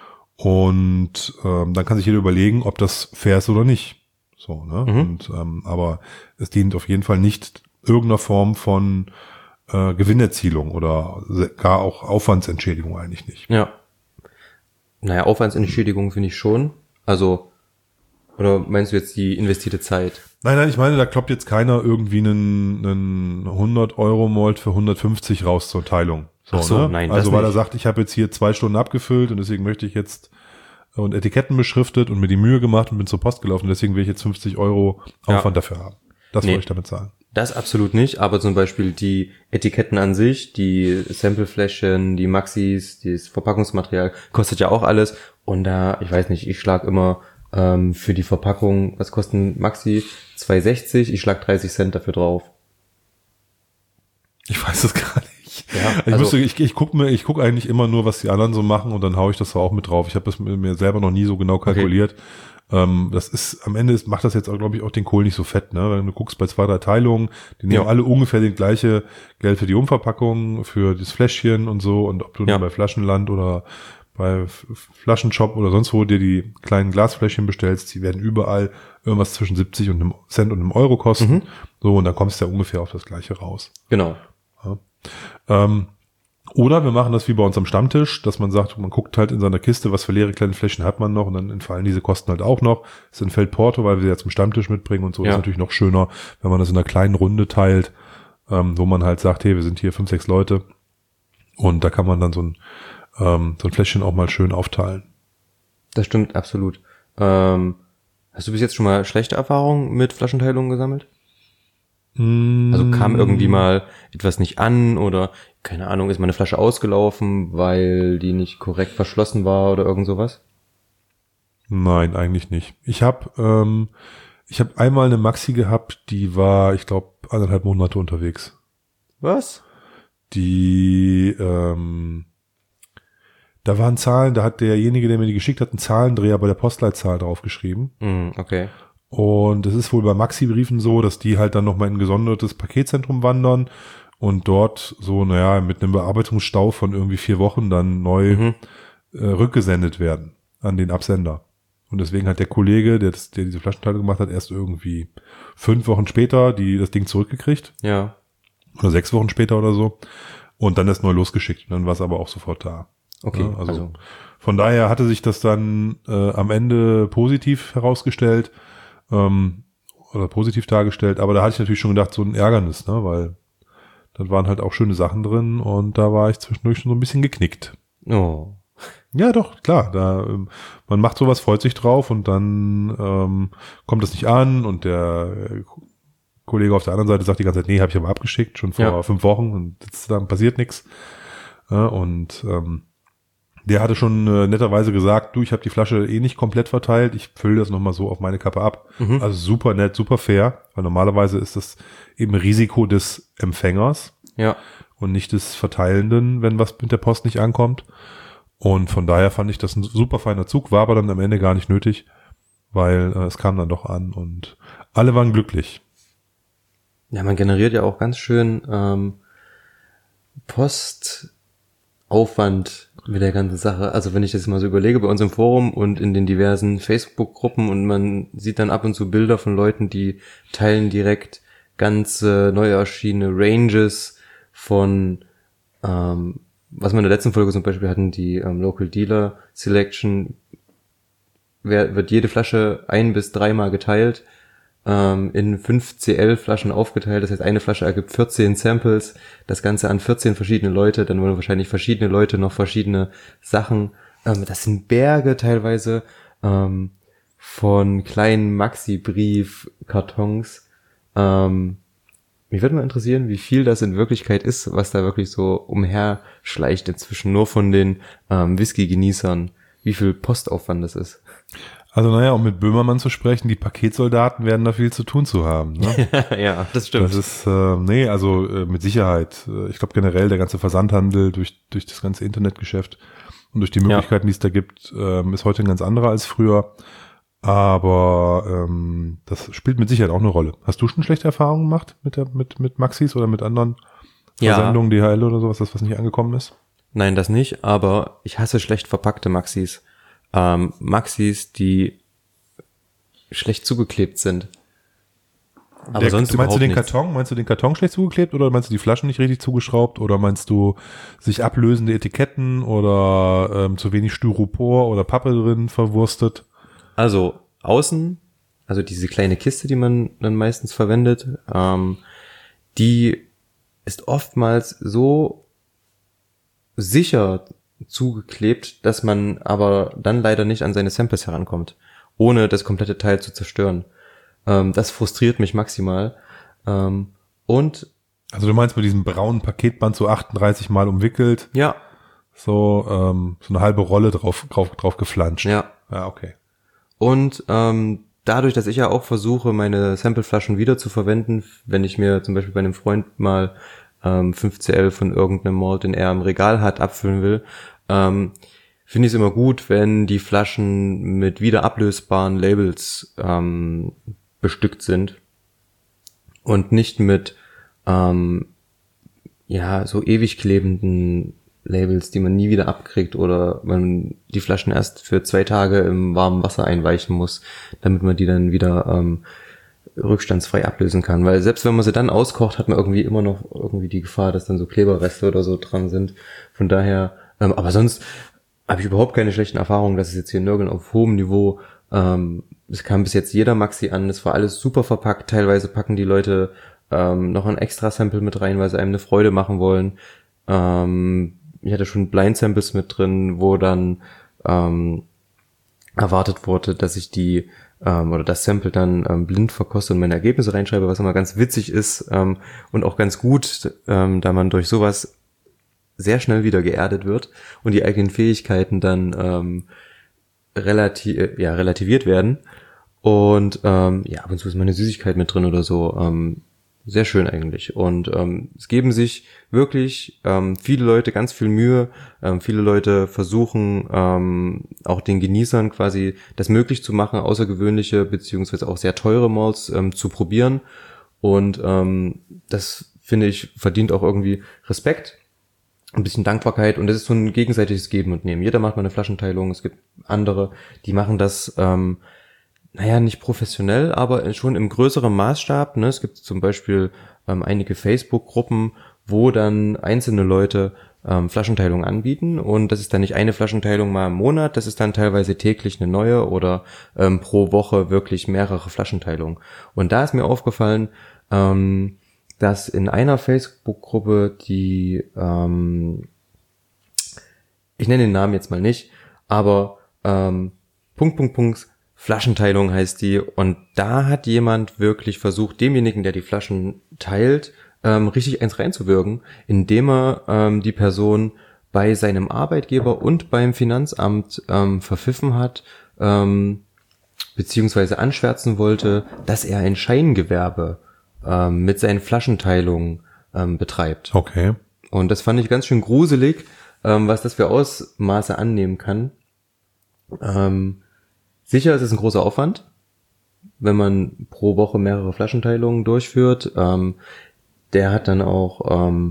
Und ähm, dann kann sich jeder überlegen, ob das fair ist oder nicht. So, ne? Mhm. Und ähm, aber es dient auf jeden Fall nicht irgendeiner Form von äh, Gewinnerzielung oder gar auch Aufwandsentschädigung eigentlich nicht. Ja. Naja, Aufwandsentschädigung finde ich schon. Also, oder meinst du jetzt die investierte Zeit? Nein, nein, ich meine, da kloppt jetzt keiner irgendwie einen, einen hundert Euro Malt für hundertfünfzig raus zur Teilung. So, Ach so, ne? nein, also das weil nicht. er sagt, ich habe jetzt hier zwei Stunden abgefüllt und deswegen möchte ich jetzt und Etiketten beschriftet und mir die Mühe gemacht und bin zur Post gelaufen. Deswegen will ich jetzt fünfzig Euro Aufwand ja. dafür haben. Das nee, wollte ich damit sagen. Das absolut nicht, aber zum Beispiel die Etiketten an sich, die Samplefläschchen, die Maxis, das Verpackungsmaterial, kostet ja auch alles. Und da, ich weiß nicht, ich schlag immer ähm, für die Verpackung, was kosten Maxi? zwei sechzig, ich schlag dreißig Cent dafür drauf. Ich weiß es gar nicht. Ja, ich also, müsste, ich, ich gucke mir, ich gucke eigentlich immer nur, was die anderen so machen und dann haue ich das auch mit drauf. Ich habe das mir selber noch nie so genau kalkuliert. Okay. Ähm, das ist, am Ende ist, macht das jetzt auch, glaube ich, auch den Kohl nicht so fett, ne? Wenn du guckst bei zwei, drei Teilungen, die nehmen ja. alle ungefähr den gleiche Geld für die Umverpackung, für das Fläschchen und so, und ob du ja. bei Flaschenland oder bei Flaschenshop oder sonst wo dir die kleinen Glasfläschchen bestellst, die werden überall irgendwas zwischen siebzig und einem Cent und einem Euro kosten. Mhm. So, und dann kommst du ja ungefähr auf das Gleiche raus. Genau. Ja. Ähm, oder wir machen das wie bei uns am Stammtisch, dass man sagt, man guckt halt in seiner Kiste, was für leere kleine Flächen hat man noch, und dann entfallen diese Kosten halt auch noch. Es entfällt Porto, weil wir sie ja zum Stammtisch mitbringen und so. Ja. Ist natürlich noch schöner, wenn man das in einer kleinen Runde teilt, ähm, wo man halt sagt, hey, wir sind hier fünf, sechs Leute, und da kann man dann so ein, ähm, so ein Fläschchen auch mal schön aufteilen. Das stimmt, absolut. Ähm, hast du bis jetzt schon mal schlechte Erfahrungen mit Flaschenteilungen gesammelt? Also kam irgendwie mal etwas nicht an oder, keine Ahnung, ist meine Flasche ausgelaufen, weil die nicht korrekt verschlossen war oder irgend sowas? Nein, eigentlich nicht. Ich habe ähm, ich habe einmal eine Maxi gehabt, die war, ich glaube, anderthalb Monate unterwegs. Was? Die, ähm, da waren Zahlen, da hat derjenige, der mir die geschickt hat, einen Zahlendreher bei der Postleitzahl draufgeschrieben. Mm, okay. Und es ist wohl bei Maxi-Briefen so, dass die halt dann nochmal in ein gesondertes Paketzentrum wandern und dort so, naja, mit einem Bearbeitungsstau von irgendwie vier Wochen dann neu mhm. äh, rückgesendet werden an den Absender. Und deswegen hat der Kollege, der, das, der diese Flaschenteilung gemacht hat, erst irgendwie fünf Wochen später die das Ding zurückgekriegt. Ja. Oder sechs Wochen später oder so. Und dann erst neu losgeschickt. Und dann war es aber auch sofort da. Okay. Ja, also, also von daher hatte sich das dann äh, am Ende positiv herausgestellt. Ähm, oder positiv dargestellt, aber da hatte ich natürlich schon gedacht, so ein Ärgernis, ne, weil da waren halt auch schöne Sachen drin und da war ich zwischendurch schon so ein bisschen geknickt. Oh. Ja, doch, klar, da, ähm, man macht sowas, freut sich drauf und dann ähm, kommt das nicht an und der äh, Kollege auf der anderen Seite sagt die ganze Zeit, nee, habe ich aber abgeschickt, schon vor ja. fünf Wochen, und jetzt, dann passiert nichts. Ja, und ähm, Der hatte schon äh, netterweise gesagt, du, ich habe die Flasche eh nicht komplett verteilt, ich fülle das nochmal so auf meine Kappe ab. Mhm. Also super nett, super fair, weil normalerweise ist das eben Risiko des Empfängers ja. und nicht des Verteilenden, wenn was mit der Post nicht ankommt. Und von daher fand ich das ein super feiner Zug, war aber dann am Ende gar nicht nötig, weil äh, es kam dann doch an und alle waren glücklich. Ja, man generiert ja auch ganz schön ähm, Postaufwand mit der ganzen Sache. Also wenn ich das mal so überlege, bei uns im Forum und in den diversen Facebook-Gruppen und man sieht dann ab und zu Bilder von Leuten, die teilen direkt ganze neu erschienene Ranges von, ähm, was wir in der letzten Folge zum Beispiel hatten, die ähm, Local Dealer Selection, wer, wird jede Flasche ein- bis dreimal geteilt, ähm, in fünf C L-Flaschen aufgeteilt. Das heißt, eine Flasche ergibt vierzehn Samples, das Ganze an vierzehn verschiedene Leute, dann wollen wahrscheinlich verschiedene Leute noch verschiedene Sachen. Ähm, das sind Berge teilweise ähm, von kleinen Maxi-Brief-Kartons. Ähm, mich würde mal interessieren, wie viel das in Wirklichkeit ist, was da wirklich so umherschleicht inzwischen, nur von den ähm, Whisky-Genießern, wie viel Postaufwand das ist. Also naja, um mit Böhmermann zu sprechen, die Paketsoldaten werden da viel zu tun zu haben. Ne? Ja, das stimmt. Das ist, äh, nee, also äh, mit Sicherheit. Ich glaube generell der ganze Versandhandel durch durch das ganze Internetgeschäft und durch die Möglichkeiten, ja. die es da gibt, ähm, ist heute ein ganz anderer als früher. Aber ähm, das spielt mit Sicherheit auch eine Rolle. Hast du schon schlechte Erfahrungen gemacht mit der mit mit Maxis oder mit anderen Versendungen, ja. D H L oder sowas, das was nicht angekommen ist? Nein, das nicht, aber ich hasse schlecht verpackte Maxis. Ähm, Maxis, die schlecht zugeklebt sind. Aber der, sonst meinst du den nichts. Karton? Meinst du den Karton schlecht zugeklebt oder meinst du die Flaschen nicht richtig zugeschraubt oder meinst du sich ablösende Etiketten oder ähm, zu wenig Styropor oder Pappe drin verwurstet? Also außen, also diese kleine Kiste, die man dann meistens verwendet, ähm, die ist oftmals so sicher zugeklebt, dass man aber dann leider nicht an seine Samples herankommt, ohne das komplette Teil zu zerstören. Ähm, das frustriert mich maximal. Ähm, und also du meinst mit diesem braunen Paketband so achtunddreißig Mal umwickelt? Ja. So ähm, so eine halbe Rolle drauf drauf drauf geflanscht. Ja. Ja, okay. Und ähm, dadurch, dass ich ja auch versuche, meine Sampleflaschen wieder zu verwenden, wenn ich mir zum Beispiel bei einem Freund mal ähm, fünf C L von irgendeinem Malt, den er im Regal hat, abfüllen will, ähm, finde ich es immer gut, wenn die Flaschen mit wieder ablösbaren Labels ähm, bestückt sind und nicht mit ähm, ja so ewig klebenden Labels, die man nie wieder abkriegt oder man die Flaschen erst für zwei Tage im warmen Wasser einweichen muss, damit man die dann wieder ähm, rückstandsfrei ablösen kann. Weil selbst wenn man sie dann auskocht, hat man irgendwie immer noch irgendwie die Gefahr, dass dann so Kleberreste oder so dran sind. Von daher, ähm, aber sonst habe ich überhaupt keine schlechten Erfahrungen. Das ist jetzt hier nirgends auf hohem Niveau. Ähm, es kam bis jetzt jeder Maxi an. Es war alles super verpackt. Teilweise packen die Leute ähm, noch ein extra Sample mit rein, weil sie einem eine Freude machen wollen. Ähm, ich hatte schon Blind-Samples mit drin, wo dann ähm, erwartet wurde, dass ich die ähm, oder das Sample dann ähm, blind verkoste und meine Ergebnisse reinschreibe, was immer ganz witzig ist ähm, und auch ganz gut, ähm, da man durch sowas sehr schnell wieder geerdet wird und die eigenen Fähigkeiten dann ähm, relativ, ja, relativiert werden. Und ähm, ja, ab und zu ist meine Süßigkeit mit drin oder so. Ähm, sehr schön eigentlich. Und ähm, es geben sich wirklich ähm, viele Leute ganz viel Mühe. Ähm, viele Leute versuchen ähm, auch den Genießern quasi das möglich zu machen, außergewöhnliche beziehungsweise auch sehr teure Malts ähm, zu probieren. Und ähm, das, finde ich, verdient auch irgendwie Respekt, ein bisschen Dankbarkeit. Und es ist so ein gegenseitiges Geben und Nehmen. Jeder macht mal eine Flaschenteilung. Es gibt andere, die machen das ähm, naja, nicht professionell, aber schon im größeren Maßstab. Ne? Es gibt zum Beispiel ähm, einige Facebook-Gruppen, wo dann einzelne Leute ähm, Flaschenteilungen anbieten und das ist dann nicht eine Flaschenteilung mal im Monat, das ist dann teilweise täglich eine neue oder ähm, pro Woche wirklich mehrere Flaschenteilungen. Und da ist mir aufgefallen, ähm, dass in einer Facebook-Gruppe, die, ähm, ich nenne den Namen jetzt mal nicht, aber ähm, Punkt, Punkt, Punkt, Flaschenteilung heißt die und da hat jemand wirklich versucht, demjenigen, der die Flaschen teilt, ähm, richtig eins reinzuwirken, indem er ähm, die Person bei seinem Arbeitgeber und beim Finanzamt ähm, verpfiffen hat, ähm, beziehungsweise anschwärzen wollte, dass er ein Scheingewerbe ähm, mit seinen Flaschenteilungen ähm, betreibt. Okay. Und das fand ich ganz schön gruselig, ähm, was das für Ausmaße annehmen kann. Ähm, sicher ist es ein großer Aufwand, wenn man pro Woche mehrere Flaschenteilungen durchführt. Ähm, der hat dann auch ähm,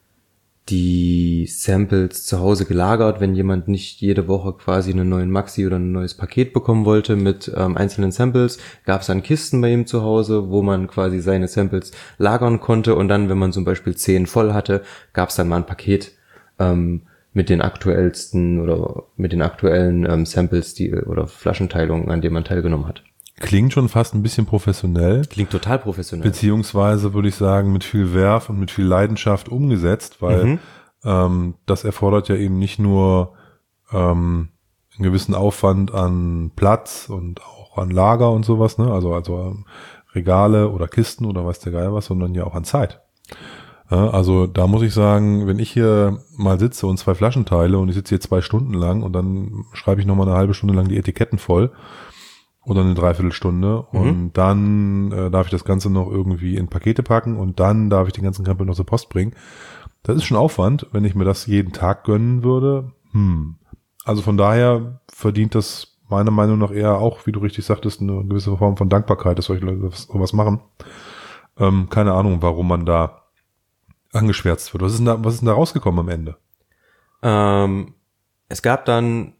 die Samples zu Hause gelagert, wenn jemand nicht jede Woche quasi einen neuen Maxi oder ein neues Paket bekommen wollte mit ähm, einzelnen Samples, gab es dann Kisten bei ihm zu Hause, wo man quasi seine Samples lagern konnte, und dann, wenn man zum Beispiel zehn voll hatte, gab es dann mal ein Paket ähm, mit den aktuellsten oder mit den aktuellen ähm, Samples, die oder Flaschenteilungen, an denen man teilgenommen hat. Klingt schon fast ein bisschen professionell. Klingt total professionell. Beziehungsweise würde ich sagen, mit viel Werf und mit viel Leidenschaft umgesetzt, weil mhm. ähm, das erfordert ja eben nicht nur ähm, einen gewissen Aufwand an Platz und auch an Lager und sowas, ne? Also also ähm, Regale oder Kisten oder weiß der Geil was, sondern ja auch an Zeit. Ja, also da muss ich sagen, wenn ich hier mal sitze und zwei Flaschen teile und ich sitze hier zwei Stunden lang und dann schreibe ich nochmal eine halbe Stunde lang die Etiketten voll, oder eine Dreiviertelstunde, mhm. und dann äh, darf ich das Ganze noch irgendwie in Pakete packen und dann darf ich den ganzen Krempel noch zur Post bringen. Das ist schon Aufwand, wenn ich mir das jeden Tag gönnen würde. Hm. Also von daher verdient das meiner Meinung nach eher auch, wie du richtig sagtest, eine gewisse Form von Dankbarkeit, dass solche Leute sowas machen. Ähm, keine Ahnung, warum man da angeschwärzt wird. Was ist denn da, was ist denn da rausgekommen am Ende? Ähm, es gab dann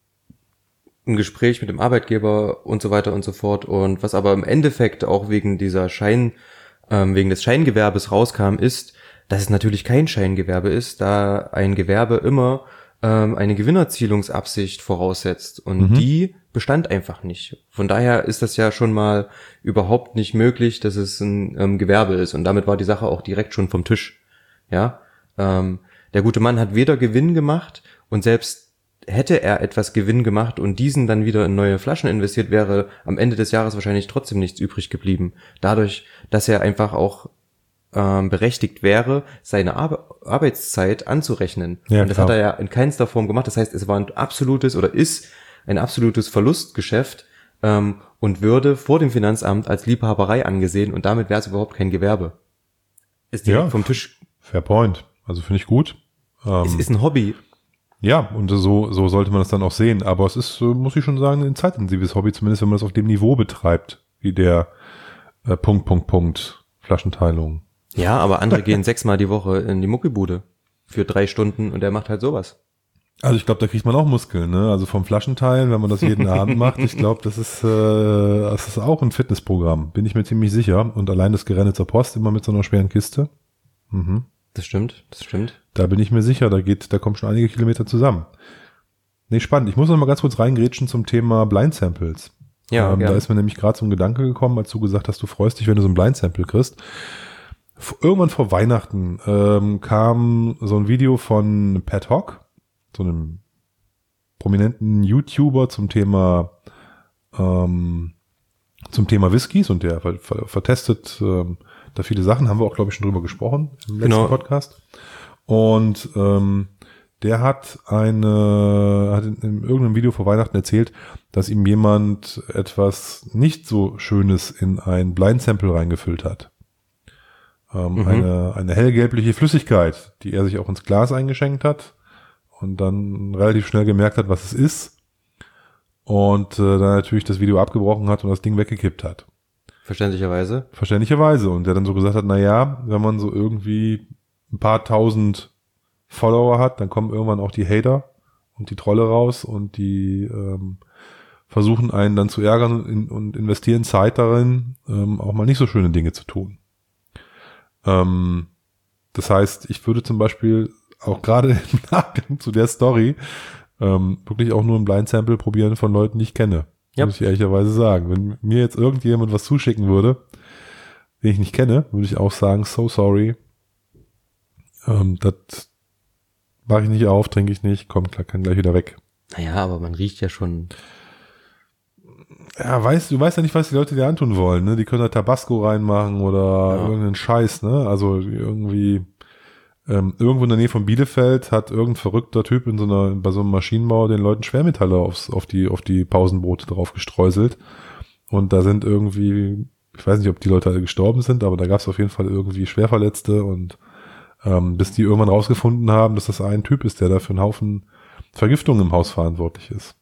ein Gespräch mit dem Arbeitgeber und so weiter und so fort, und was aber im Endeffekt auch wegen dieser Schein, ähm, wegen des Scheingewerbes rauskam, ist, dass es natürlich kein Scheingewerbe ist, da ein Gewerbe immer ähm, eine Gewinnerzielungsabsicht voraussetzt, und mhm. die bestand einfach nicht. Von daher ist das ja schon mal überhaupt nicht möglich, dass es ein ähm, Gewerbe ist, und damit war die Sache auch direkt schon vom Tisch. Ja, ähm, der gute Mann hat weder Gewinn gemacht, und selbst hätte er etwas Gewinn gemacht und diesen dann wieder in neue Flaschen investiert, wäre am Ende des Jahres wahrscheinlich trotzdem nichts übrig geblieben. Dadurch, dass er einfach auch ähm, berechtigt wäre, seine Ar- Arbeitszeit anzurechnen. Ja, und das klar. Hat er ja in keinster Form gemacht. Das heißt, es war ein absolutes oder ist ein absolutes Verlustgeschäft ähm, und würde vor dem Finanzamt als Liebhaberei angesehen, und damit wäre es überhaupt kein Gewerbe. Ist direkt ja, vom Tisch. Fair point. Also finde ich gut. Ähm, es ist ein Hobby. Ja, und so so sollte man das dann auch sehen. Aber es ist, muss ich schon sagen, ein zeitintensives Hobby, zumindest wenn man das auf dem Niveau betreibt, wie der äh, Punkt, Punkt, Punkt Flaschenteilung. Ja, aber andere gehen sechsmal die Woche in die Muckibude für drei Stunden und der macht halt sowas. Also ich glaube, da kriegt man auch Muskeln, ne? Also vom Flaschenteilen, wenn man das jeden Abend macht, ich glaube, das ist äh, das ist auch ein Fitnessprogramm, bin ich mir ziemlich sicher. Und allein das Gerenne zur Post immer mit so einer schweren Kiste. Mhm. Das stimmt, das stimmt. Da bin ich mir sicher, da geht, da kommen schon einige Kilometer zusammen. Nee, spannend. Ich muss noch mal ganz kurz reingrätschen zum Thema Blind Samples. Ja, ähm, da ist mir nämlich gerade so ein Gedanke gekommen, als du gesagt hast, du freust dich, wenn du so ein Blind Sample kriegst. Irgendwann vor Weihnachten ähm, kam so ein Video von Pat Hock, so einem prominenten YouTuber zum Thema ähm, zum Thema Whiskys, und der ver- ver- vertestet ähm, da viele Sachen, haben wir auch, glaube ich, schon drüber gesprochen im letzten genau. Podcast. Und ähm, der hat eine, hat in, in irgendeinem Video vor Weihnachten erzählt, dass ihm jemand etwas nicht so Schönes in ein Blind Sample reingefüllt hat. Ähm, mhm. Eine eine hellgelbliche Flüssigkeit, die er sich auch ins Glas eingeschenkt hat und dann relativ schnell gemerkt hat, was es ist. Und äh, dann natürlich das Video abgebrochen hat und das Ding weggekippt hat. Verständlicherweise. Verständlicherweise. Und der dann so gesagt hat, na ja, wenn man so irgendwie ein paar tausend Follower hat, dann kommen irgendwann auch die Hater und die Trolle raus und die ähm, versuchen einen dann zu ärgern und, in, und investieren Zeit darin, ähm, auch mal nicht so schöne Dinge zu tun. Ähm, das heißt, ich würde zum Beispiel auch gerade im Nachgang zu der Story ähm, wirklich auch nur ein Blind Sample probieren von Leuten, die ich kenne. Yep. Muss ich ehrlicherweise sagen. Wenn mir jetzt irgendjemand was zuschicken würde, den ich nicht kenne, würde ich auch sagen, so sorry. Ähm, das mache ich nicht auf, trinke ich nicht, kommt, kann gleich wieder weg. Naja, aber man riecht ja schon. Ja, weißt du, weißt ja nicht, was die Leute dir antun wollen, ne? Die können da Tabasco reinmachen oder ja. irgendeinen Scheiß, ne? Also irgendwie, ähm, irgendwo in der Nähe von Bielefeld hat irgendein verrückter Typ in so einer, bei so einem Maschinenbau den Leuten Schwermetalle aufs, auf die, auf die Pausenboote drauf gestreuselt. Und da sind irgendwie, ich weiß nicht, ob die Leute alle gestorben sind, aber da gab es auf jeden Fall irgendwie Schwerverletzte und ähm, bis die irgendwann rausgefunden haben, dass das ein Typ ist, der da für einen Haufen Vergiftungen im Haus verantwortlich ist.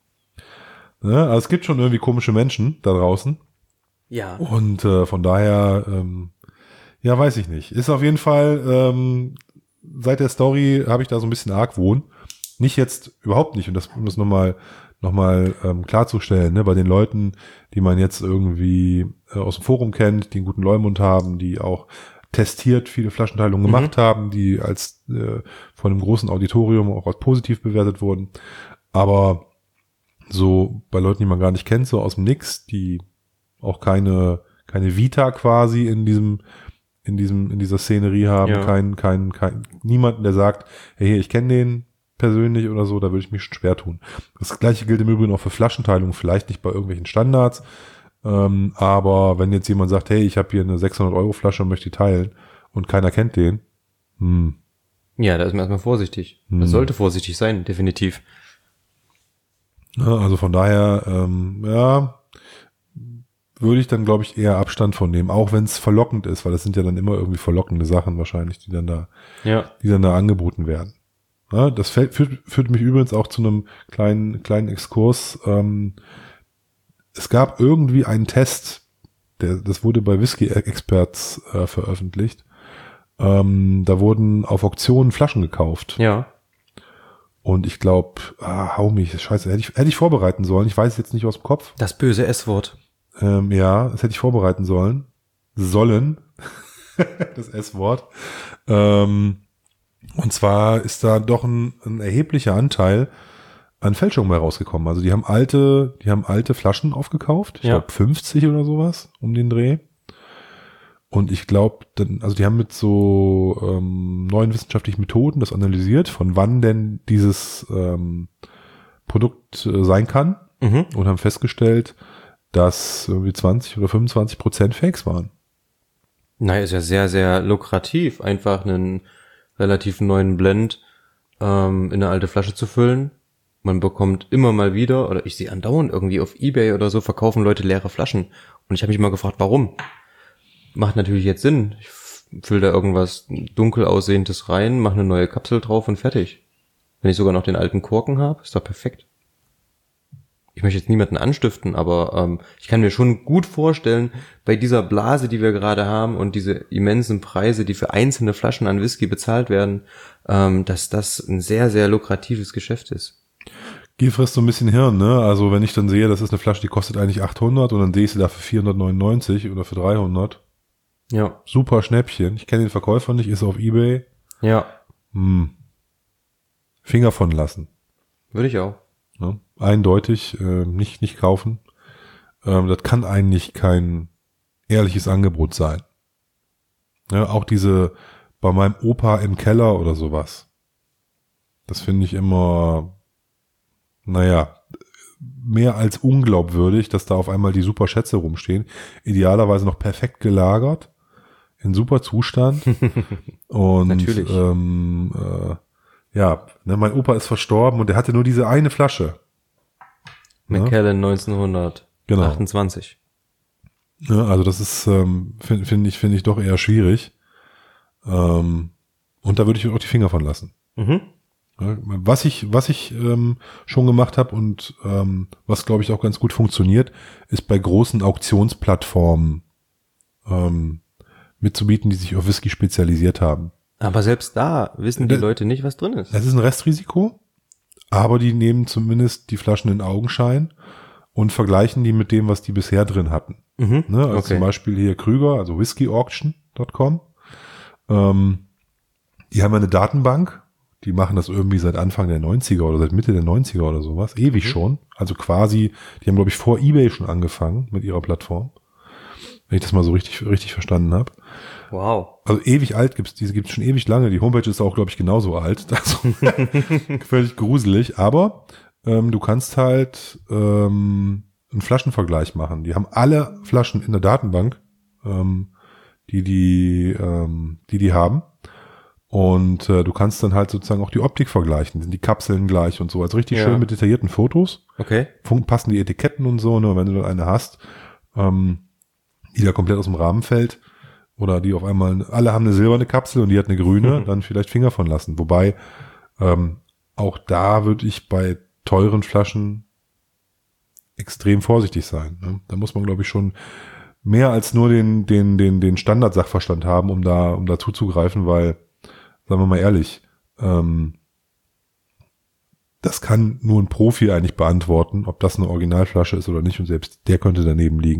Ne? Also es gibt schon irgendwie komische Menschen da draußen. Ja. Und äh, von daher, ähm, ja, weiß ich nicht. Ist auf jeden Fall, ähm, seit der Story habe ich da so ein bisschen Argwohn. Nicht jetzt, überhaupt nicht. Und das um das nochmal noch mal, ähm, klarzustellen, ne? Bei den Leuten, die man jetzt irgendwie äh, aus dem Forum kennt, die einen guten Leumund haben, die auch testiert viele Flaschenteilungen gemacht mhm. haben, die als äh, von einem großen Auditorium auch als positiv bewertet wurden. Aber so bei Leuten, die man gar nicht kennt, so aus dem Nix, die auch keine keine Vita quasi in diesem in diesem in dieser Szenerie haben, ja. kein kein kein niemanden, der sagt, hey, ich kenne den persönlich oder so, da würde ich mich schon schwer tun. Das gleiche gilt im Übrigen auch für Flaschenteilungen, vielleicht nicht bei irgendwelchen Standards, ähm, aber wenn jetzt jemand sagt, hey, ich habe hier eine sechshundert Euro Flasche und möchte die teilen und keiner kennt den, hm. Ja, da ist man erstmal vorsichtig. Man hm. sollte vorsichtig sein, definitiv. Ja, also von daher, ähm, ja, würde ich dann, glaube ich, eher Abstand von nehmen, auch wenn es verlockend ist, weil das sind ja dann immer irgendwie verlockende Sachen wahrscheinlich, die dann da, ja. die dann da angeboten werden. Ja, das fällt, führt, führt mich übrigens auch zu einem kleinen, kleinen Exkurs. Ähm, es gab irgendwie einen Test, der, das wurde bei Whisky Experts äh, veröffentlicht. Ähm, da wurden auf Auktionen Flaschen gekauft. Ja. Und ich glaube, ah, hau mich, scheiße, hätte ich, hätte ich vorbereiten sollen. Ich weiß es jetzt nicht aus dem Kopf. Das böse S-Wort. Ähm, ja, das hätte ich vorbereiten sollen. Sollen. Das S-Wort. Ähm, und zwar ist da doch ein, ein erheblicher Anteil an Fälschungen bei rausgekommen. Also die haben alte, die haben alte Flaschen aufgekauft. Ich ja. glaube fünfzig oder sowas um den Dreh. Und ich glaube, dann, also die haben mit so ähm, neuen wissenschaftlichen Methoden das analysiert, von wann denn dieses ähm, Produkt äh, sein kann, mhm. und haben festgestellt, dass irgendwie zwanzig oder fünfundzwanzig Prozent Fakes waren. Naja, ist ja sehr, sehr lukrativ, einfach einen relativ neuen Blend ähm, in eine alte Flasche zu füllen. Man bekommt immer mal wieder, oder ich sehe andauernd irgendwie auf eBay oder so, verkaufen Leute leere Flaschen. Und ich habe mich mal gefragt, warum? Macht natürlich jetzt Sinn. Ich fülle da irgendwas dunkel aussehendes rein, mache eine neue Kapsel drauf und fertig. Wenn ich sogar noch den alten Korken habe, ist doch perfekt. Ich möchte jetzt niemanden anstiften, aber ähm, ich kann mir schon gut vorstellen, bei dieser Blase, die wir gerade haben und diese immensen Preise, die für einzelne Flaschen an Whisky bezahlt werden, ähm, dass das ein sehr, sehr lukratives Geschäft ist. Gier frisst so ein bisschen Hirn, ne? Also wenn ich dann sehe, das ist eine Flasche, die kostet eigentlich achthundert und dann sehe ich sie da für vierhundertneunundneunzig oder für dreihundert. Ja. Super Schnäppchen. Ich kenne den Verkäufer nicht, ist auf eBay. Ja. Hm. Finger von lassen. Würde ich auch. Ja, eindeutig äh, nicht nicht kaufen. Ähm, das kann eigentlich kein ehrliches Angebot sein. Ja, auch diese bei meinem Opa im Keller oder sowas. Das finde ich immer, naja, mehr als unglaubwürdig, dass da auf einmal die super Schätze rumstehen. Idealerweise noch perfekt gelagert, in super Zustand. Und natürlich. Ähm, äh, ja, ne, mein Opa ist verstorben und er hatte nur diese eine Flasche. Macallan neunzehnhundertachtundzwanzig. Genau. Ja, also das ist, ähm, finde find ich, finde ich doch eher schwierig. Ähm, und da würde ich auch die Finger von lassen. Mhm. Ja, was ich, was ich ähm, schon gemacht habe und ähm, was, glaube ich, auch ganz gut funktioniert, ist bei großen Auktionsplattformen ähm, mitzubieten, die sich auf Whisky spezialisiert haben. Aber selbst da wissen die das, Leute nicht, was drin ist. Das ist ein Restrisiko, aber die nehmen zumindest die Flaschen in Augenschein und vergleichen die mit dem, was die bisher drin hatten. Mhm, ne? Also okay. Zum Beispiel hier Krüger, also whisky auction Punkt com. Ähm, die haben eine Datenbank, die machen das irgendwie seit Anfang der neunziger oder seit Mitte der neunziger oder sowas, ewig mhm. schon. Also quasi, die haben, glaube ich, vor eBay schon angefangen mit ihrer Plattform. Wenn ich das mal so richtig richtig verstanden habe. Wow. Also ewig alt gibt's, diese gibt's schon ewig lange. Die Homepage ist auch, glaube ich, genauso alt. Also völlig gruselig. Aber ähm, du kannst halt ähm, einen Flaschenvergleich machen. Die haben alle Flaschen in der Datenbank, ähm, die die, ähm, die die haben. Und äh, du kannst dann halt sozusagen auch die Optik vergleichen. Sind die Kapseln gleich und so. Also richtig Ja. schön mit detaillierten Fotos. Okay. Fun- passen die Etiketten und so. Ne? Wenn du dann eine hast, ähm, die da komplett aus dem Rahmen fällt oder die auf einmal, alle haben eine silberne Kapsel und die hat eine grüne, Mhm. dann vielleicht Finger von lassen. Wobei ähm, auch da würde ich bei teuren Flaschen extrem vorsichtig sein. Ne? Da muss man, glaube ich, schon mehr als nur den den den den Standard-Sachverstand haben, um da um da zuzugreifen, weil, sagen wir mal ehrlich, ähm, das kann nur ein Profi eigentlich beantworten, ob das eine Originalflasche ist oder nicht, und selbst der könnte daneben liegen.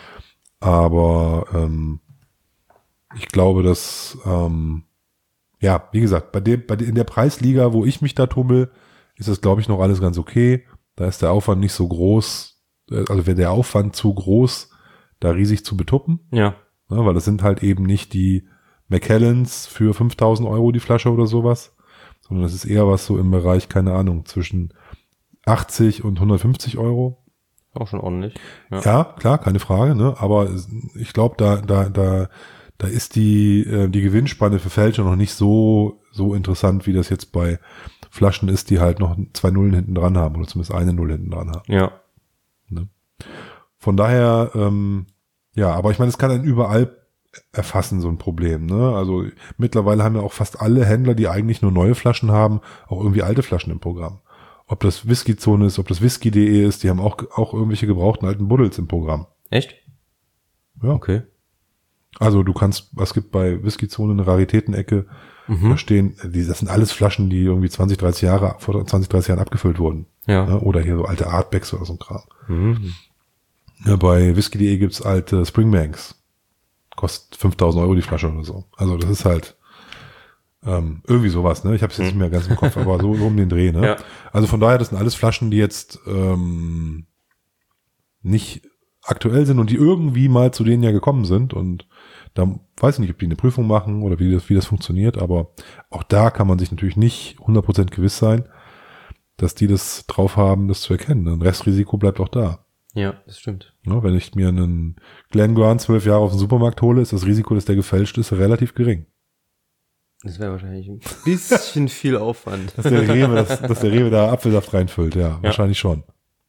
Aber ähm, ich glaube, dass ähm, ja, wie gesagt, bei dem, bei dem, in der Preisliga, wo ich mich da tummel, ist das, glaube ich, noch alles ganz okay. Da ist der Aufwand nicht so groß, also wäre der Aufwand zu groß, da riesig zu betuppen. Ja. Ne, weil das sind halt eben nicht die Macallans für fünftausend Euro die Flasche oder sowas, sondern das ist eher was so im Bereich, keine Ahnung, zwischen achtzig und hundertfünfzig Euro. Auch schon ordentlich. Ja. Ja, klar, keine Frage, ne? Aber ich glaube, da, da, da, da ist die, äh, die Gewinnspanne für Fälscher noch nicht so, so interessant, wie das jetzt bei Flaschen ist, die halt noch zwei Nullen hinten dran haben oder zumindest eine Null hinten dran haben. Ja. Ne? Von daher, ähm, ja, aber ich meine, es kann einen überall erfassen, so ein Problem, ne? Also mittlerweile haben ja auch fast alle Händler, die eigentlich nur neue Flaschen haben, auch irgendwie alte Flaschen im Programm. Ob das Whisky-Zone ist, ob das Whisky punkt de ist, die haben auch, auch irgendwelche gebrauchten alten Buddels im Programm. Echt? Ja. Okay. Also du kannst, was gibt bei Whisky-Zone eine Raritätenecke, Mhm. da stehen, die, das sind alles Flaschen, die irgendwie zwanzig, dreißig Jahre, vor zwanzig, dreißig Jahren abgefüllt wurden. Ja. Ne? Oder hier so alte Artbacks oder so ein Kram. Mhm. Ja, bei Whisky punkt de gibt's alte Springbanks. Kostet fünftausend Euro die Flasche oder so. Also das ist halt ähm, irgendwie sowas, ne? Ich habe es jetzt nicht mehr ganz im Kopf, aber so, so um den Dreh, ne? Ja. Also von daher, das sind alles Flaschen, die jetzt ähm, nicht aktuell sind und die irgendwie mal zu denen ja gekommen sind, und da weiß ich nicht, ob die eine Prüfung machen oder wie das, wie das funktioniert, aber auch da kann man sich natürlich nicht hundert Prozent gewiss sein, dass die das drauf haben, das zu erkennen. Ein Restrisiko bleibt auch da. Ja, das stimmt. Ja, wenn ich mir einen Glen Grant zwölf Jahre auf dem Supermarkt hole, ist das Risiko, dass der gefälscht ist, relativ gering. Das wäre wahrscheinlich ein bisschen viel Aufwand. Dass der Rewe, dass, dass der Rewe da Apfelsaft reinfüllt, ja, ja, wahrscheinlich schon.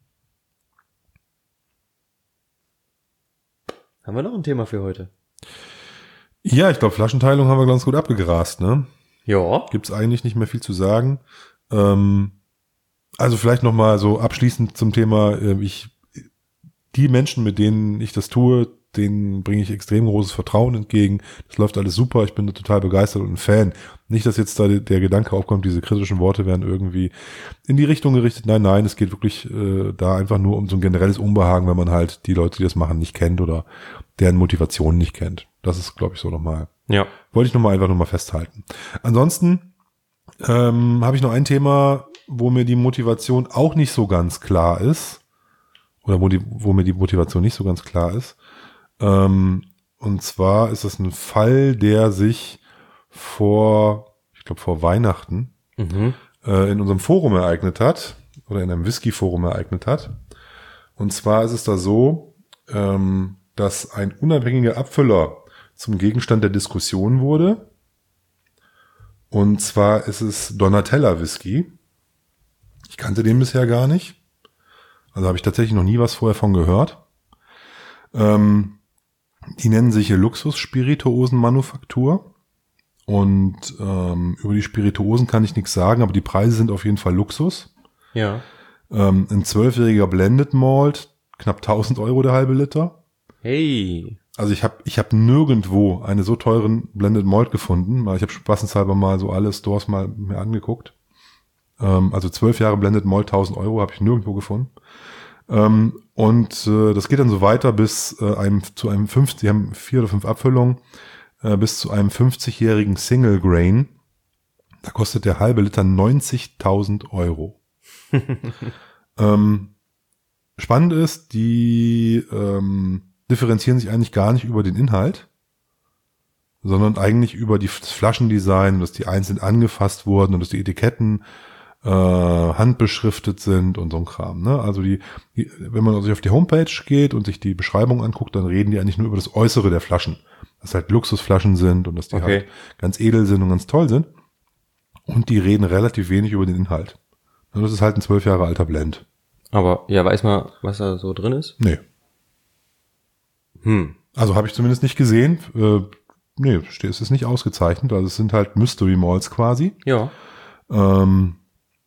Haben wir noch ein Thema für heute? Ja, ich glaube, Flaschenteilung haben wir ganz gut abgegrast, ne? Ja. Gibt's eigentlich nicht mehr viel zu sagen. Ähm, also vielleicht noch mal so abschließend zum Thema, äh, ich die Menschen, mit denen ich das tue, denen bringe ich extrem großes Vertrauen entgegen. Das läuft alles super, ich bin da total begeistert und ein Fan. Nicht, dass jetzt da der Gedanke aufkommt, diese kritischen Worte werden irgendwie in die Richtung gerichtet. Nein, nein, es geht wirklich äh, da einfach nur um so ein generelles Unbehagen, wenn man halt die Leute, die das machen, nicht kennt oder deren Motivation nicht kennt. Das ist, glaube ich, so nochmal. Ja. Wollte ich nochmal einfach nochmal festhalten. Ansonsten ähm, habe ich noch ein Thema, wo mir die Motivation auch nicht so ganz klar ist. Oder wo, die, wo mir die Motivation nicht so ganz klar ist. Ähm, und zwar ist es ein Fall, der sich vor, ich glaube vor Weihnachten Mhm. äh, in unserem Forum ereignet hat. Oder in einem Whisky-Forum ereignet hat. Und zwar ist es da so, ähm, dass ein unabhängiger Abfüller zum Gegenstand der Diskussion wurde. Und zwar ist es Donatella Whisky. Ich kannte den bisher gar nicht. Also habe ich tatsächlich noch nie was vorher von gehört. Ähm, die nennen sich hier Luxus-Spirituosen-Manufaktur. Und ähm, über die Spirituosen kann ich nichts sagen, aber die Preise sind auf jeden Fall Luxus. Ja. Ähm, ein zwölfjähriger Blended Malt, knapp tausend Euro der halbe Liter. Hey. Also ich habe ich hab nirgendwo eine so teuren Blended Malt gefunden. Ich habe spaßenshalber mal so alle Stores mal mir angeguckt. Ähm, also zwölf Jahre Blended Malt, tausend Euro habe ich nirgendwo gefunden. Ähm, und äh, das geht dann so weiter bis äh, einem zu einem fünfzig, die haben vier oder fünf Abfüllungen, äh, bis zu einem fünfzigjährigen Single Grain. Da kostet der halbe Liter neunzigtausend Euro. ähm, spannend ist, die ähm, differenzieren sich eigentlich gar nicht über den Inhalt, sondern eigentlich über die, das Flaschendesign, dass die einzeln angefasst wurden und dass die Etiketten äh, handbeschriftet sind und so ein Kram. Ne? Also die, die, wenn man sich auf die Homepage geht und sich die Beschreibung anguckt, dann reden die eigentlich nur über das Äußere der Flaschen. dass halt Luxusflaschen sind und dass die Okay. halt ganz edel sind und ganz toll sind. Und die reden relativ wenig über den Inhalt. Und das ist halt ein zwölf Jahre alter Blend. Aber, ja, weiß man, was da so drin ist? Nee. Hm. Also habe ich zumindest nicht gesehen. Äh, nee, es ist nicht ausgezeichnet. Also es sind halt Mystery Malls quasi. Ja. Ähm,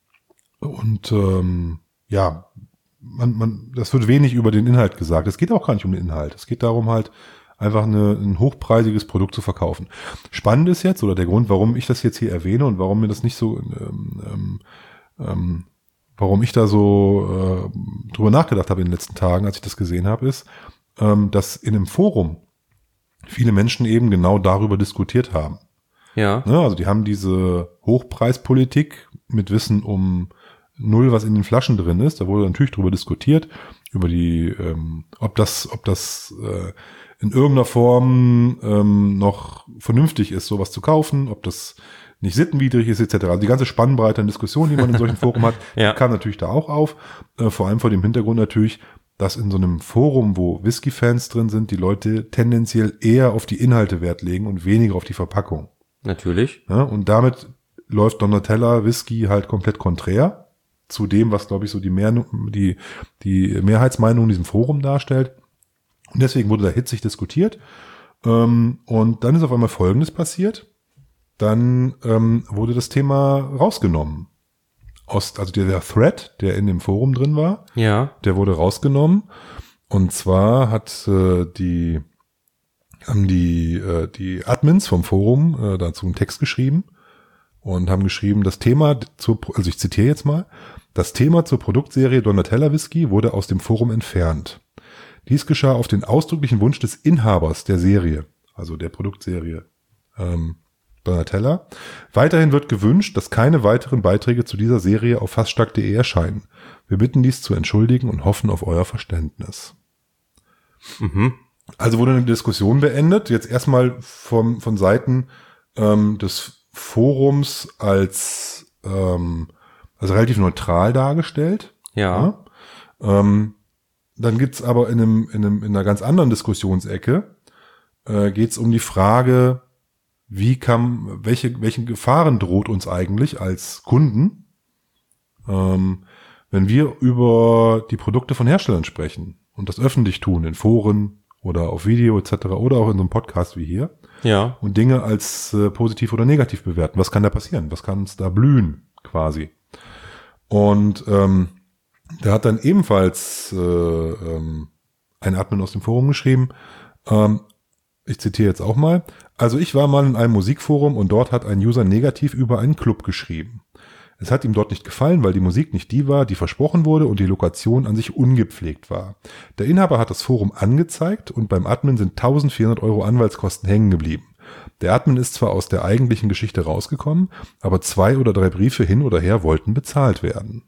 und ähm, ja, man, man, das wird wenig über den Inhalt gesagt. Es geht auch gar nicht um den Inhalt. Es geht darum halt einfach eine, ein hochpreisiges Produkt zu verkaufen. Spannend ist jetzt, oder der Grund, warum ich das jetzt hier erwähne und warum mir das nicht so, ähm, ähm, ähm, warum ich da so äh, drüber nachgedacht habe in den letzten Tagen, als ich das gesehen habe, ist, ähm, dass in einem Forum viele Menschen eben genau darüber diskutiert haben. Ja. Ne, also die haben diese Hochpreispolitik mit Wissen um null, was in den Flaschen drin ist. Da wurde natürlich drüber diskutiert, über die, ähm, ob das, ob das äh, in irgendeiner Form ähm, noch vernünftig ist, sowas zu kaufen, ob das nicht sittenwidrig ist, et cetera. Also die ganze Spannbreite an Diskussionen, die man in solchen Forum hat, Ja. kam natürlich da auch auf. Äh, vor allem vor dem Hintergrund natürlich, dass in so einem Forum, wo Whisky-Fans drin sind, die Leute tendenziell eher auf die Inhalte Wert legen und weniger auf die Verpackung. Natürlich. Ja, und damit läuft Donatella Whisky halt komplett konträr zu dem, was, glaube ich, so die, Mehr, die, die Mehrheitsmeinung in diesem Forum darstellt. Und deswegen wurde da hitzig diskutiert. Ähm, und dann ist auf einmal Folgendes passiert. Dann ähm, wurde das Thema rausgenommen. Aus, also der, der Thread, der in dem Forum drin war, Ja. der wurde rausgenommen. Und zwar hat äh, die haben die äh, die Admins vom Forum äh, dazu einen Text geschrieben und haben geschrieben, das Thema zur, also ich zitiere jetzt mal, das Thema zur Produktserie Donatella Whisky wurde aus dem Forum entfernt. Dies geschah auf den ausdrücklichen Wunsch des Inhabers der Serie, also der Produktserie ähm, Donatella. Weiterhin wird gewünscht, dass keine weiteren Beiträge zu dieser Serie auf fassstark punkt de erscheinen. Wir bitten dies zu entschuldigen und hoffen auf euer Verständnis. Mhm. Also wurde eine Diskussion beendet, jetzt erstmal vom, von Seiten ähm, des Forums als, ähm, also relativ neutral dargestellt. Ja. Ja. Ähm, dann gibt's aber in, einem, in, einem, in einer ganz anderen Diskussionsecke, äh, geht's um die Frage, wie kann, welche, welchen Gefahren droht uns eigentlich als Kunden, ähm, wenn wir über die Produkte von Herstellern sprechen und das öffentlich tun, in Foren oder auf Video et cetera oder auch in so einem Podcast wie hier Ja. und Dinge als äh, positiv oder negativ bewerten. Was kann da passieren? Was kann uns da blühen quasi? Und ähm, da hat dann ebenfalls äh, ähm, ein Admin aus dem Forum geschrieben, ähm, ich zitiere jetzt auch mal, also ich war mal in einem Musikforum und dort hat ein User negativ über einen Club geschrieben. Es hat ihm dort nicht gefallen, weil die Musik nicht die war, die versprochen wurde und die Lokation an sich ungepflegt war. Der Inhaber hat das Forum angezeigt und beim Admin sind eintausendvierhundert Euro Anwaltskosten hängen geblieben. Der Admin ist zwar aus der eigentlichen Geschichte rausgekommen, aber zwei oder drei Briefe hin oder her wollten bezahlt werden.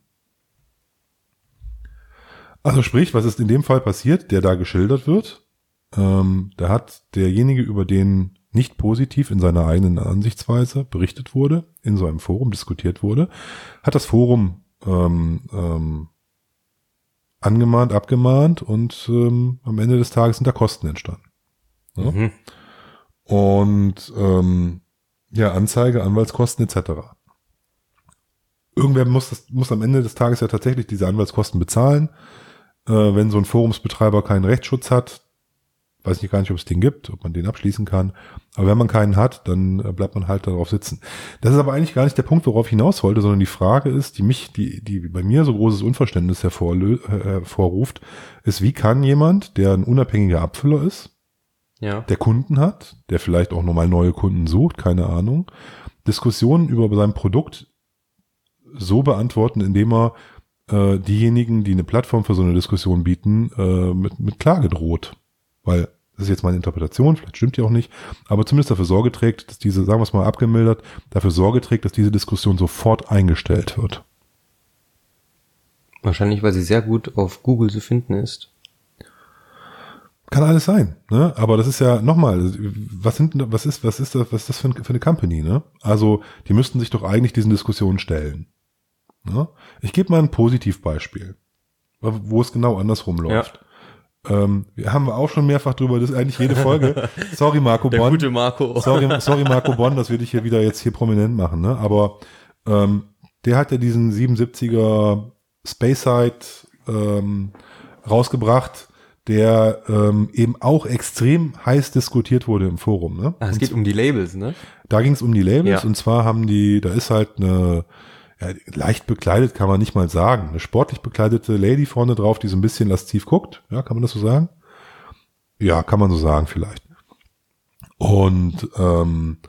Also sprich, was ist in dem Fall passiert, der da geschildert wird? Ähm, da hat derjenige, über den nicht positiv in seiner eigenen Ansichtsweise berichtet wurde, in so einem Forum diskutiert wurde, hat das Forum ähm, ähm, angemahnt, abgemahnt und ähm, am Ende des Tages sind da Kosten entstanden. Ja? Mhm. Und ähm, ja, Anzeige, Anwaltskosten et cetera. Irgendwer muss, das, muss am Ende des Tages ja tatsächlich diese Anwaltskosten bezahlen. Äh, wenn so ein Forumsbetreiber keinen Rechtsschutz hat, weiß ich gar nicht, ob es den gibt, ob man den abschließen kann. Aber wenn man keinen hat, dann äh, bleibt man halt darauf sitzen. Das ist aber eigentlich gar nicht der Punkt, worauf ich hinaus wollte, sondern die Frage ist, die mich, die, die bei mir so großes Unverständnis hervorlö- äh, hervorruft, ist, wie kann jemand, der ein unabhängiger Abfüller ist, Ja. der Kunden hat, der vielleicht auch nochmal neue Kunden sucht, keine Ahnung, Diskussionen über sein Produkt so beantworten, indem er äh, diejenigen, die eine Plattform für so eine Diskussion bieten, äh, mit, mit Klage droht. Weil, das ist jetzt meine Interpretation, vielleicht stimmt die auch nicht, aber zumindest dafür Sorge trägt, dass diese, sagen wir es mal abgemildert, dafür Sorge trägt, dass diese Diskussion sofort eingestellt wird. Wahrscheinlich, weil sie sehr gut auf Google zu finden ist. Kann alles sein, ne? Aber das ist ja nochmal, was sind, was ist, was ist das, was ist das für, ein, für eine Company, ne? Also, die müssten sich doch eigentlich diesen Diskussionen stellen. Ne? Ich gebe mal ein Positivbeispiel, wo es genau andersrum läuft. Ähm, wir haben auch schon mehrfach drüber, das ist eigentlich jede Folge. Sorry, Marco Der Bonn. gute Marco. Sorry, sorry, Marco Bonn, dass wir dich hier wieder jetzt hier prominent machen, ne? Aber ähm, der hat ja diesen siebenundsiebziger Speyside ähm, rausgebracht, der ähm, eben auch extrem heiß diskutiert wurde im Forum, ne? Ah, es geht um die Labels, ne? Da ging es um die Labels, Ja. und zwar haben die, da ist halt eine, ja, leicht bekleidet kann man nicht mal sagen, eine sportlich bekleidete Lady vorne drauf, die so ein bisschen lasziv guckt, ja, kann man das so sagen? Ja, kann man so sagen vielleicht. Und ähm,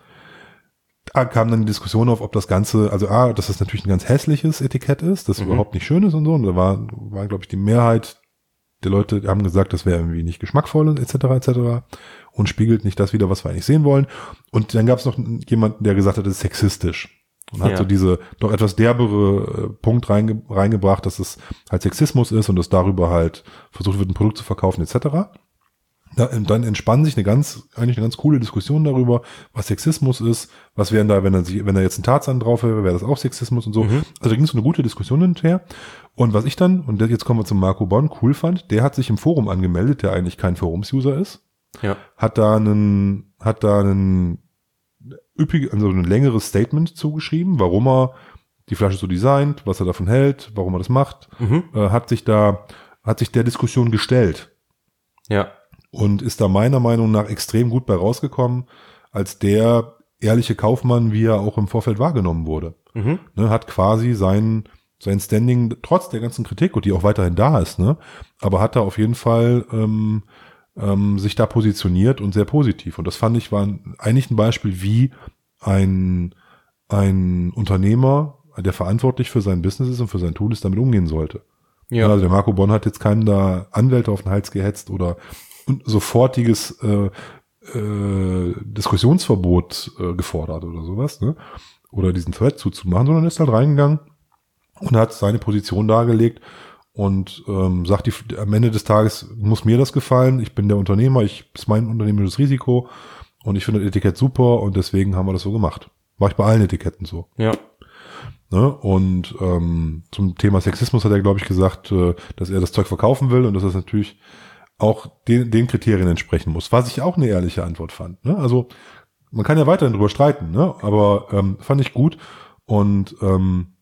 da kam dann die Diskussion auf, ob das Ganze, also ah, dass das natürlich ein ganz hässliches Etikett ist, das Mhm. überhaupt nicht schön ist und so, und da war, war glaube ich, die Mehrheit der Leute haben gesagt, das wäre irgendwie nicht geschmackvoll und et cetera et cetera und spiegelt nicht das wider, was wir eigentlich sehen wollen. Und dann gab es noch jemanden, der gesagt hat, das ist sexistisch. Und hat Ja. so diese doch etwas derbere äh, Punkt reinge reingebracht, dass es halt Sexismus ist und dass darüber halt versucht wird, ein Produkt zu verkaufen et cetera. Da, dann entspann sich eine ganz, eigentlich eine ganz coole Diskussion darüber, was Sexismus ist, was wären da, wenn er sich, wenn da jetzt ein Tarzan drauf wäre, wäre das auch Sexismus und so. Mhm. Also da ging es so eine gute Diskussion hin und her. Und was ich dann, und jetzt kommen wir zum Marco Bonn, cool fand, der hat sich im Forum angemeldet, der eigentlich kein Forums-User ist, Ja. hat da einen, hat da einen üppig, also ein längeres Statement zugeschrieben, warum er die Flasche so designt, was er davon hält, warum er das macht, Mhm. äh, hat sich da, hat sich der Diskussion gestellt. Ja. Und ist da meiner Meinung nach extrem gut bei rausgekommen, als der ehrliche Kaufmann, wie er auch im Vorfeld wahrgenommen wurde. Mhm. Ne, hat quasi sein, sein Standing, trotz der ganzen Kritik, und die auch weiterhin da ist, ne, aber hat da auf jeden Fall ähm, ähm, sich da positioniert und sehr positiv. Und das fand ich war ein, eigentlich ein Beispiel, wie ein, ein Unternehmer, der verantwortlich für sein Business ist und für sein Tun ist, damit umgehen sollte. Ja. Also der Marco Bonn hat jetzt keinen da Anwälte auf den Hals gehetzt oder sofortiges äh, äh, Diskussionsverbot äh, gefordert oder sowas, ne? Oder diesen Thread zuzumachen, sondern ist halt reingegangen und hat seine Position dargelegt und ähm, sagt, die, am Ende des Tages muss mir das gefallen, ich bin der Unternehmer, ich ist mein unternehmerisches Risiko und ich finde das Etikett super und deswegen haben wir das so gemacht. War ich bei allen Etiketten so. Ja. Ne? Und ähm, zum Thema Sexismus hat er, glaube ich, gesagt, äh, dass er das Zeug verkaufen will und dass das natürlich auch den, den Kriterien entsprechen muss, was ich auch eine ehrliche Antwort fand. Ne? Also man kann ja weiterhin drüber streiten, ne? Aber ähm, fand ich gut und ähm,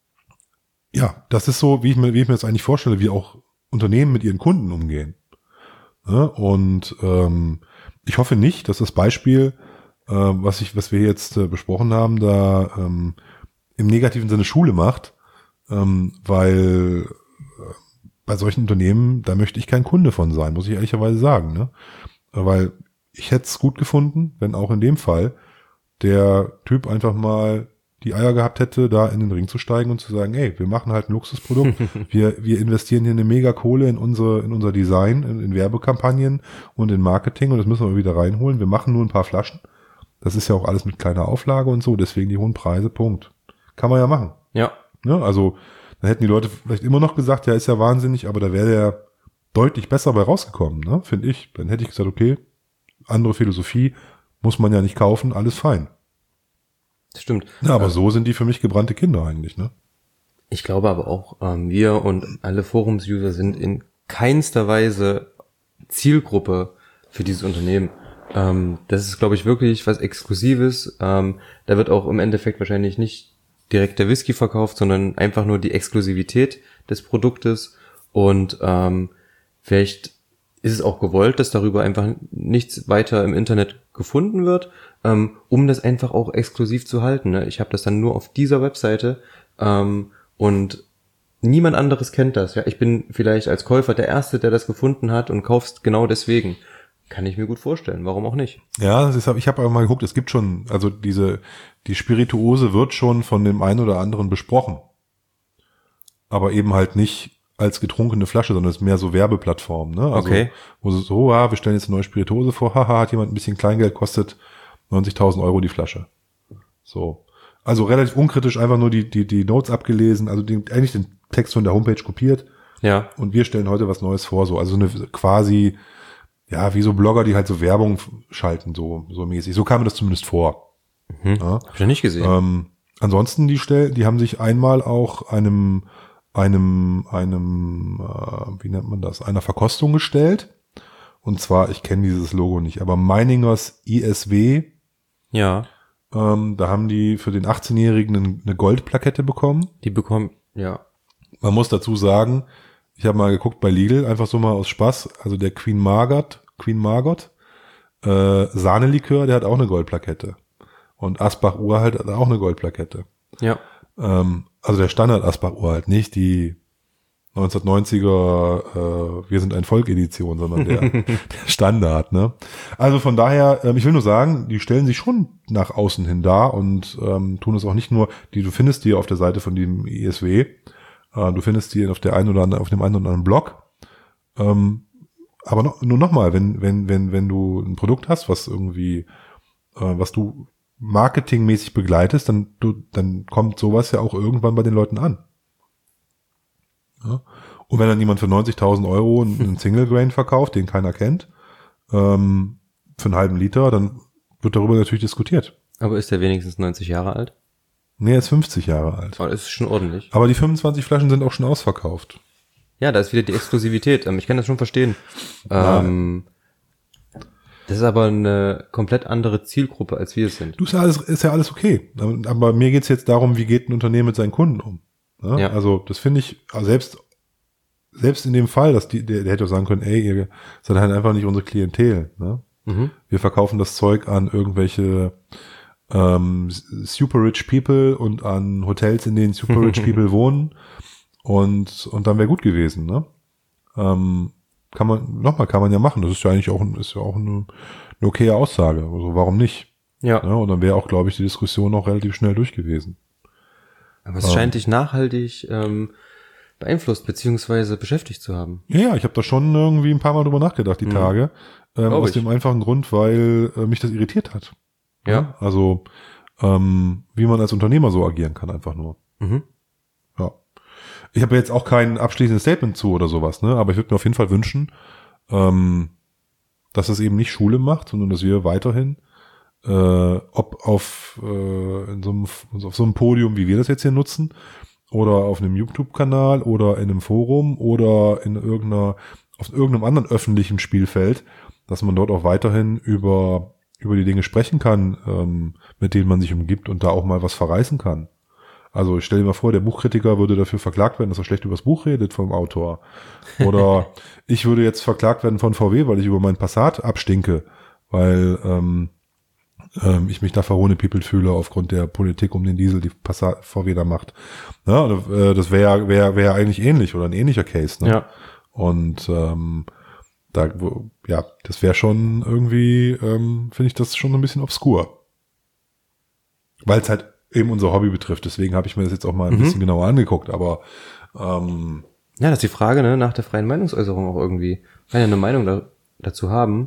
ja, das ist so, wie ich mir, wie ich mir das eigentlich vorstelle, wie auch Unternehmen mit ihren Kunden umgehen. Ne? Und ähm, ich hoffe nicht, dass das Beispiel, äh, was ich, was wir jetzt äh, besprochen haben, da ähm, im negativen Sinne Schule macht, ähm, weil äh, bei solchen Unternehmen, da möchte ich kein Kunde von sein, muss ich ehrlicherweise sagen, ne? Weil ich hätte es gut gefunden, wenn auch in dem Fall der Typ einfach mal die Eier gehabt hätte, da in den Ring zu steigen und zu sagen, ey, wir machen halt ein Luxusprodukt, wir wir investieren hier eine mega Kohle in unsere in unser Design, in, in Werbekampagnen und in Marketing und das müssen wir wieder reinholen. Wir machen nur ein paar Flaschen. Das ist ja auch alles mit kleiner Auflage und so, deswegen die hohen Preise, Punkt. Kann man ja machen. Ja. Ne? Also dann hätten die Leute vielleicht immer noch gesagt, ja, ist ja wahnsinnig, aber da wäre der deutlich besser bei rausgekommen, ne? Finde ich. Dann hätte ich gesagt, okay, andere Philosophie muss man ja nicht kaufen, alles fein. Das stimmt. Ja, aber so sind die für mich gebrannte Kinder eigentlich, ne? Ich glaube aber auch, ähm, wir und alle Forums-User sind in keinster Weise Zielgruppe für dieses Unternehmen. Ähm, das ist, glaube ich, wirklich was Exklusives. Ähm, da wird auch im Endeffekt wahrscheinlich nicht direkt der Whisky verkauft, sondern einfach nur die Exklusivität des Produktes. Und ähm, vielleicht ist es auch gewollt, dass darüber einfach nichts weiter im Internet gefunden wird, ähm, um das einfach auch exklusiv zu halten. Ne? Ich habe das dann nur auf dieser Webseite ähm, und niemand anderes kennt das. Ja, ich bin vielleicht als Käufer der Erste, der das gefunden hat und kaufst genau deswegen. Kann ich mir gut vorstellen. Warum auch nicht? Ja, das ist, ich habe aber mal geguckt, es gibt schon, also diese, die Spirituose wird schon von dem einen oder anderen besprochen. Aber eben halt nicht als getrunkene Flasche, sondern es ist mehr so Werbeplattformen, ne? Also, okay. Wo so, so, ja, wir stellen jetzt eine neue Spirituose vor, haha, hat jemand ein bisschen Kleingeld, kostet neunzigtausend Euro die Flasche. So. Also relativ unkritisch einfach nur die, die, die Notes abgelesen, also die, eigentlich den Text von der Homepage kopiert. Ja. Und wir stellen heute was Neues vor, so. Also eine quasi, ja, wie so Blogger, die halt so Werbung schalten, so, so mäßig. So kam mir das zumindest vor. Mhm. Ja. Hab ich noch nicht gesehen. Ähm, ansonsten die Stellen, die haben sich einmal auch einem einem, einem, äh, wie nennt man das, einer Verkostung gestellt. Und zwar, ich kenne dieses Logo nicht, aber Meiningers I S W. Ja. Ähm, da haben die für den achtzehnjährigen eine, eine Goldplakette bekommen. Die bekommen, ja. Man muss dazu sagen, ich habe mal geguckt bei Lidl, einfach so mal aus Spaß, also der Queen Margot, Queen Margot, äh, Sahnelikör, der hat auch eine Goldplakette. Und Asbach Uralt hat auch eine Goldplakette. Ja. Ähm, also der Standard Asbach Uralt, nicht die neunzehnhundertneunziger äh, Wir sind ein Volk Edition, sondern der, der Standard, ne? Also von daher, ähm, ich will nur sagen, die stellen sich schon nach außen hin dar und ähm, tun es auch nicht nur, die du findest die auf der Seite von dem I S W, äh, du findest die auf der einen oder anderen, auf dem einen oder anderen Blog. Ähm, aber noch, nur nochmal, wenn, wenn, wenn, wenn du ein Produkt hast, was irgendwie, äh, was du marketingmäßig begleitest, dann du, dann kommt sowas ja auch irgendwann bei den Leuten an. Ja. Und wenn dann jemand für neunzigtausend Euro einen Single Grain verkauft, den keiner kennt, ähm, für einen halben Liter, dann wird darüber natürlich diskutiert. Aber ist der wenigstens neunzig Jahre alt? Nee, er ist fünfzig Jahre alt. Oh, das ist schon ordentlich. Aber die fünfundzwanzig Flaschen sind auch schon ausverkauft. Ja, da ist wieder die Exklusivität. Ich kann das schon verstehen. Ähm, das ist aber eine komplett andere Zielgruppe, als wir es sind. Du, ist ja alles, ist ja alles okay. Aber mir geht's jetzt darum, wie geht ein Unternehmen mit seinen Kunden um? Ja, ja. Also das finde ich, selbst selbst in dem Fall, dass die, der, der hätte auch sagen können, ey, ihr seid halt einfach nicht unsere Klientel. Ne? Mhm. Wir verkaufen das Zeug an irgendwelche ähm, super rich people und an Hotels, in denen super rich people wohnen und und dann wäre gut gewesen. Ne? Ähm, kann man nochmal, kann man ja machen. Das ist ja eigentlich auch ist ja auch eine, eine okaye Aussage. Also warum nicht? Ja. Ne? Und dann wäre auch, glaube ich, die Diskussion auch relativ schnell durch gewesen. Aber es scheint dich nachhaltig ähm, beeinflusst beziehungsweise beschäftigt zu haben. Ja, ja, ich habe da schon irgendwie ein paar Mal drüber nachgedacht, die mhm. Tage. Ähm, aus ich. dem einfachen Grund, weil äh, mich das irritiert hat. Ja. ja? Also, ähm, wie man als Unternehmer so agieren kann, einfach nur. Mhm. Ja. Ich habe jetzt auch kein abschließendes Statement zu oder sowas, ne? Aber ich würde mir auf jeden Fall wünschen, ähm, dass es eben nicht Schule macht, sondern dass wir weiterhin Äh, ob auf, äh, in so einem, auf so einem Podium, wie wir das jetzt hier nutzen, oder auf einem YouTube-Kanal oder in einem Forum oder in irgendeiner, auf irgendeinem anderen öffentlichen Spielfeld, dass man dort auch weiterhin über, über die Dinge sprechen kann, ähm, mit denen man sich umgibt und da auch mal was verreißen kann. Also ich stelle mir vor, der Buchkritiker würde dafür verklagt werden, dass er schlecht über das Buch redet vom Autor. Oder ich würde jetzt verklagt werden von V W, weil ich über meinen Passat abstinke, weil, ähm, ich mich da verhohnepiepelt fühle aufgrund der Politik um den Diesel, die Passat V W da macht. Ja, das wäre wäre wäre eigentlich ähnlich oder ein ähnlicher Case. Ne? Ja. Und ähm, da, ja, das wäre schon irgendwie, ähm, finde ich das schon ein bisschen obskur. Weil es halt eben unser Hobby betrifft. Deswegen habe ich mir das jetzt auch mal ein mhm. bisschen genauer angeguckt. Aber ähm, ja, das ist die Frage, ne, nach der freien Meinungsäußerung auch irgendwie. Kann ja eine Meinung da, dazu haben.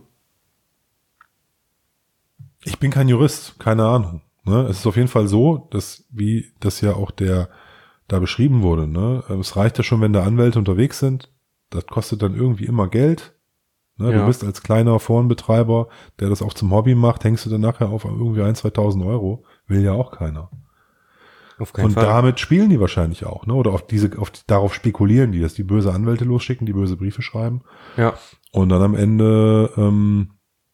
Ich bin kein Jurist, keine Ahnung. Ne? Es ist auf jeden Fall so, dass, wie das ja auch der da beschrieben wurde, ne? Es reicht ja schon, wenn da Anwälte unterwegs sind. Das kostet dann irgendwie immer Geld. Ne? Ja. Du bist als kleiner Forenbetreiber, der das auch zum Hobby macht, hängst du dann nachher auf irgendwie ein, zweitausend Euro. Will ja auch keiner. Auf keinen Und Fall. damit spielen die wahrscheinlich auch, ne? Oder auf diese, auf darauf spekulieren die, dass die böse Anwälte losschicken, die böse Briefe schreiben. Ja. Und dann am Ende ähm,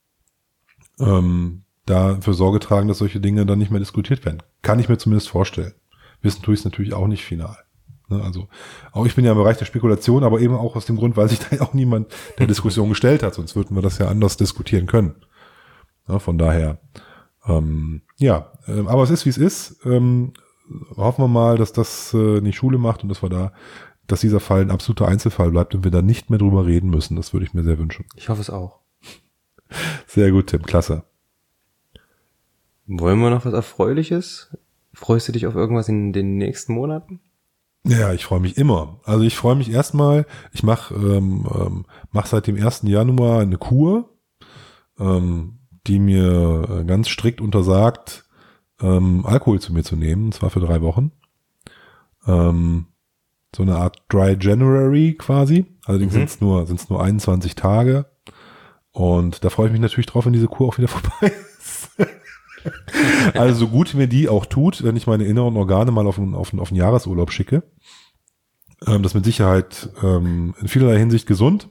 ähm, dafür Sorge tragen, dass solche Dinge dann nicht mehr diskutiert werden. Kann ich mir zumindest vorstellen. Wissen tue ich es natürlich auch nicht final. Ne, also auch ich bin ja im Bereich der Spekulation, aber eben auch aus dem Grund, weil sich da auch niemand der Diskussion gestellt hat, sonst würden wir das ja anders diskutieren können. Ja, von daher, ähm, ja, äh, aber es ist, wie es ist. Ähm, hoffen wir mal, dass das äh, nicht Schule macht und dass wir da, dass dieser Fall ein absoluter Einzelfall bleibt und wir da nicht mehr drüber reden müssen. Das würde ich mir sehr wünschen. Ich hoffe es auch. Sehr gut, Tim, klasse. Wollen wir noch was Erfreuliches? Freust du dich auf irgendwas in den nächsten Monaten? Ja, ich freue mich immer. Also ich freue mich erstmal, ich mache ähm, ähm, mach seit dem ersten Januar eine Kur, ähm, die mir ganz strikt untersagt, ähm, Alkohol zu mir zu nehmen, und zwar für drei Wochen. Ähm, so eine Art Dry January quasi. Allerdings mhm. sind es nur, sind's nur einundzwanzig Tage. Und da freue ich mich natürlich drauf, wenn diese Kur auch wieder vorbei ist. Also so gut mir die auch tut, wenn ich meine inneren Organe mal auf einen, auf einen, auf einen Jahresurlaub schicke, Ähm, das ist mit Sicherheit ähm, in vielerlei Hinsicht gesund.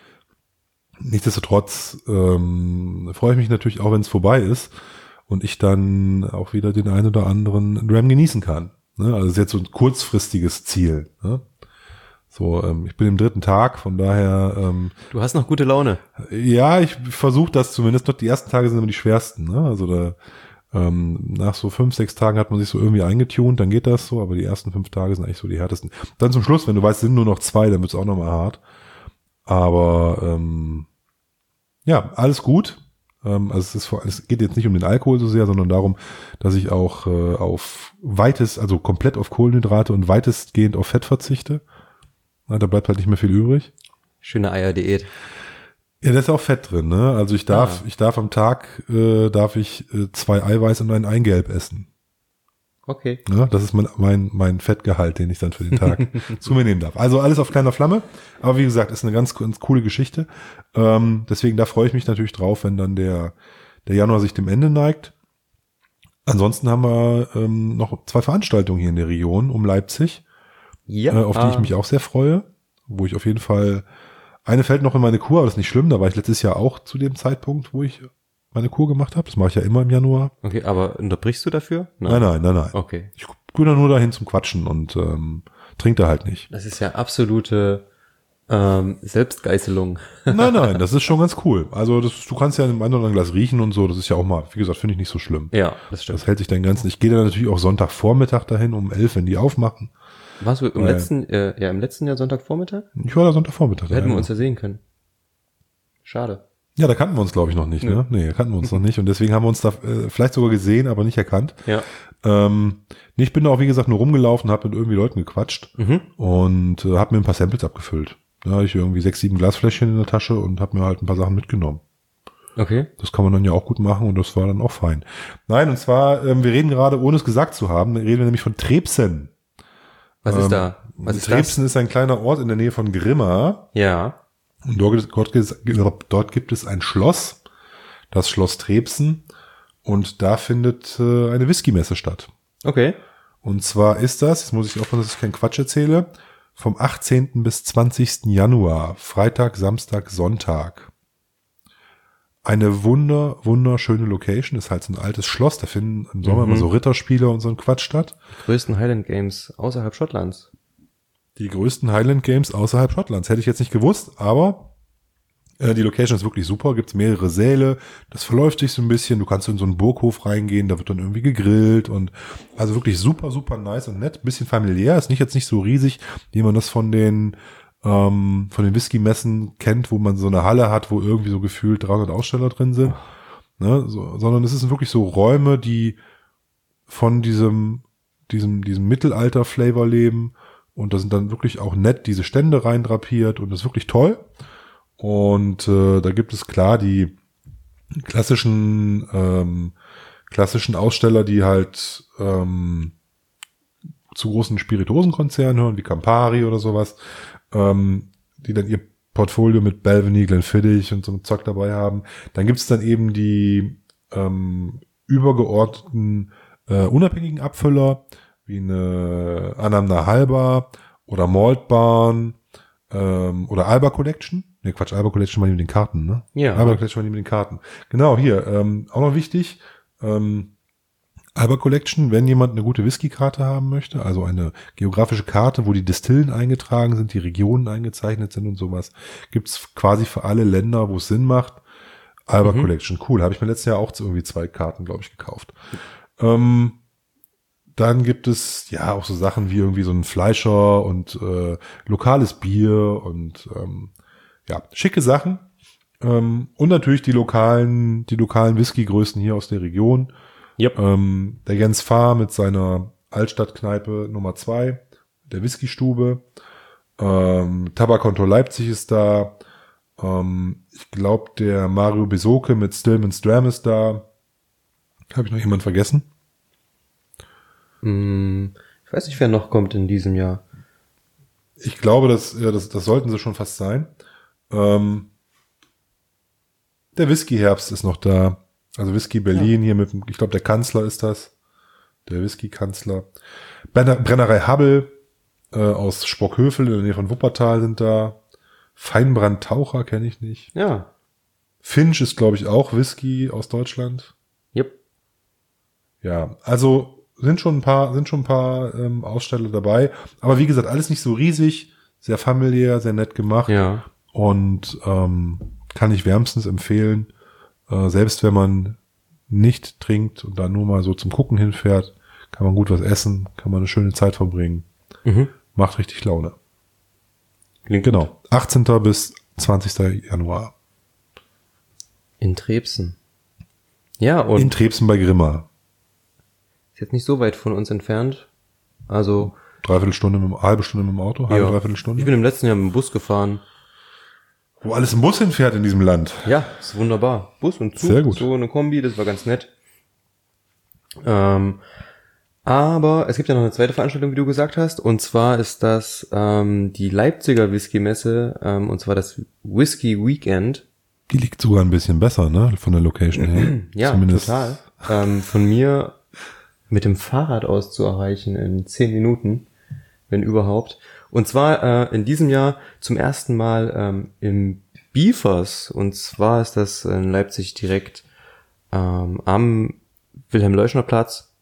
Nichtsdestotrotz ähm, freue ich mich natürlich auch, wenn es vorbei ist und ich dann auch wieder den einen oder anderen Dram genießen kann. Ne? Also das ist jetzt so ein kurzfristiges Ziel. Ne? So, ähm, ich bin im dritten Tag, von daher. Ähm, du hast noch gute Laune. Ja, ich versuche das zumindest. Noch die ersten Tage sind immer die schwersten. Ne? Also da ähm, nach so fünf, sechs Tagen hat man sich so irgendwie eingetunt, dann geht das so. Aber die ersten fünf Tage sind eigentlich so die härtesten. Dann zum Schluss, wenn du weißt, es sind nur noch zwei, dann wird es auch nochmal hart. Aber ähm, ja, alles gut. Ähm, also es, ist vor, es geht jetzt nicht um den Alkohol so sehr, sondern darum, dass ich auch äh, auf weitest, also komplett auf Kohlenhydrate und weitestgehend auf Fett verzichte. Na, da bleibt halt nicht mehr viel übrig. Schöne Eierdiät. Ja, da ist auch Fett drin, ne? Also ich darf, ah. ich darf am Tag äh, darf ich äh, zwei Eiweiß und ein Eigelb essen. Okay. Ja, das ist mein, mein, mein Fettgehalt, den ich dann für den Tag zu mir nehmen darf. Also alles auf kleiner Flamme. Aber wie gesagt, ist eine ganz, ganz coole Geschichte. Ähm, deswegen, da freue ich mich natürlich drauf, wenn dann der, der Januar sich dem Ende neigt. Ansonsten haben wir ähm, noch zwei Veranstaltungen hier in der Region um Leipzig, ja, äh, auf die ah. ich mich auch sehr freue. Wo ich auf jeden Fall, eine fällt noch in meine Kur, aber das ist nicht schlimm. Da war ich letztes Jahr auch zu dem Zeitpunkt, wo ich meine Kur gemacht habe. Das mache ich ja immer im Januar. Okay, aber unterbrichst du dafür? Nein, nein, nein, nein. Okay. Ich gehe da nur dahin zum Quatschen und ähm, trinke da halt nicht. Das ist ja absolute ähm, Selbstgeißelung. Nein, nein, das ist schon ganz cool. Also das, du kannst ja in einem anderen oder anderen Glas riechen und so. Das ist ja auch mal, wie gesagt, finde ich nicht so schlimm. Ja, das stimmt. Das hält sich dann ganz. Ich gehe da natürlich auch Sonntagvormittag dahin, um elf, wenn die aufmachen. Warst du im Weil, letzten, äh, ja, im letzten Jahr Sonntagvormittag? Ich war da Sonntagvormittag. Da hätten ja, wir uns ja sehen können. Schade. Ja, da kannten wir uns, glaube ich, noch nicht. Nö. Ne, nee, da kannten wir uns noch nicht. Und deswegen haben wir uns da äh, vielleicht sogar gesehen, aber nicht erkannt. Ja. Ähm, ich bin da auch, wie gesagt, nur rumgelaufen, habe mit irgendwie Leuten gequatscht Mhm. und äh, habe mir ein paar Samples abgefüllt. Da hatte ich irgendwie sechs, sieben Glasfläschchen in der Tasche und habe mir halt ein paar Sachen mitgenommen. Okay. Das kann man dann ja auch gut machen und das war dann auch fein. Nein, und zwar, ähm, wir reden gerade, ohne es gesagt zu haben, reden wir nämlich von Trebsen. Was ähm, ist da? Was ist Trebsen das? ist ein kleiner Ort in der Nähe von Grimma. Ja. Und dort, dort, dort gibt es ein Schloss, das Schloss Trebsen. Und da findet äh, eine Whisky-Messe statt. Okay. Und zwar ist das, jetzt muss ich aufpassen, dass ich keinen Quatsch erzähle, vom achtzehnten bis zwanzigsten Januar, Freitag, Samstag, Sonntag. Eine wunder, wunderschöne Location, ist halt so ein altes Schloss, da finden im Sommer Mhm. immer so Ritterspiele und so ein Quatsch statt. Die größten Highland Games außerhalb Schottlands. Die größten Highland Games außerhalb Schottlands. Hätte ich jetzt nicht gewusst, aber äh, die Location ist wirklich super. Gibt es mehrere Säle. Das verläuft sich so ein bisschen. Du kannst in so einen Burghof reingehen. Da wird dann irgendwie gegrillt und also wirklich super, super nice und nett. Bisschen familiär. Ist nicht jetzt nicht so riesig, wie man das von den ähm, von den Whisky-Messen kennt, wo man so eine Halle hat, wo irgendwie so gefühlt dreihundert Aussteller drin sind. Ne? So, sondern es sind wirklich so Räume, die von diesem diesem diesem Mittelalter-Flavor leben. Und da sind dann wirklich auch nett diese Stände rein drapiert und das ist wirklich toll. Und äh, da gibt es klar die klassischen ähm, klassischen Aussteller, die halt ähm, zu großen Spirituosenkonzernen hören, wie Campari oder sowas, ähm, die dann ihr Portfolio mit Balvenie, Glenfiddich und so einem Zeug dabei haben. Dann gibt es dann eben die ähm, übergeordneten äh, unabhängigen Abfüller, wie eine Anamna Halber oder Malt Barn ähm, oder Alba Collection. Ne, Quatsch, Alba Collection war die mit den Karten, ne? Ja. Alba Collection war die mit den Karten. Genau, hier, ähm, auch noch wichtig, ähm, Alba Collection, wenn jemand eine gute Whisky-Karte haben möchte, also eine geografische Karte, wo die Distillen eingetragen sind, die Regionen eingezeichnet sind und sowas, gibt's quasi für alle Länder, wo es Sinn macht. Alba mhm. Collection, cool. Habe ich mir letztes Jahr auch irgendwie zwei Karten, glaube ich, gekauft. Ähm, Dann gibt es ja auch so Sachen wie irgendwie so ein Fleischer und äh, lokales Bier und ähm, ja, schicke Sachen. Ähm, und natürlich die lokalen, die lokalen Whisky-Größen hier aus der Region. Yep. Ähm, der Jens Fahr mit seiner Altstadtkneipe Nummer zwei, der Whiskystube. Ähm, Tabakkonto Leipzig ist da. Ähm, ich glaube, der Mario Besoke mit Stillman's Dram ist da. Habe ich noch jemand vergessen? Ich weiß nicht, wer noch kommt in diesem Jahr. Ich glaube, das, ja, das, das sollten sie schon fast sein. Ähm, der Whisky-Herbst ist noch da. Also Whisky Berlin ja. hier mit, ich glaube, der Kanzler ist das. Der Whisky-Kanzler. Brenner, Brennerei Hubble äh, aus Spockhövel in der Nähe von Wuppertal sind da. Feinbrandtaucher kenne ich nicht. Ja. Finch ist, glaube ich, auch Whisky aus Deutschland. Yep. Ja, also sind schon ein paar, sind schon ein paar ähm, Aussteller dabei. Aber wie gesagt, alles nicht so riesig, sehr familiär, sehr nett gemacht. Ja. Und ähm, kann ich wärmstens empfehlen, äh, selbst wenn man nicht trinkt und da nur mal so zum Gucken hinfährt, kann man gut was essen, kann man eine schöne Zeit verbringen. Mhm. Macht richtig Laune. Klingt Genau. gut. achtzehnten bis zwanzigsten Januar. In Trebsen. Ja, und In Trebsen bei Grimma. ist jetzt nicht so weit von uns entfernt. Also, Dreiviertel Stunde, mit, halbe Stunde mit dem Auto, halbe, ja. dreiviertel Ich Stunde. bin im letzten Jahr mit dem Bus gefahren. Wo alles im Bus hinfährt in diesem Land. Ja, ist wunderbar. Bus und Zug, Sehr gut. so eine Kombi, das war ganz nett. Ähm, aber es gibt ja noch eine zweite Veranstaltung, wie du gesagt hast, und zwar ist das ähm, die Leipziger Whisky-Messe, ähm, und zwar das Whisky Weekend. Die liegt sogar ein bisschen besser, ne, von der Location her. Ja, Zumindest. total. Ähm, von mir mit dem Fahrrad aus zu erreichen in zehn Minuten, wenn überhaupt. Und zwar äh, in diesem Jahr zum ersten Mal ähm, im Biefers. Und zwar ist das in Leipzig direkt ähm, am Wilhelm-Leuschner-Platz.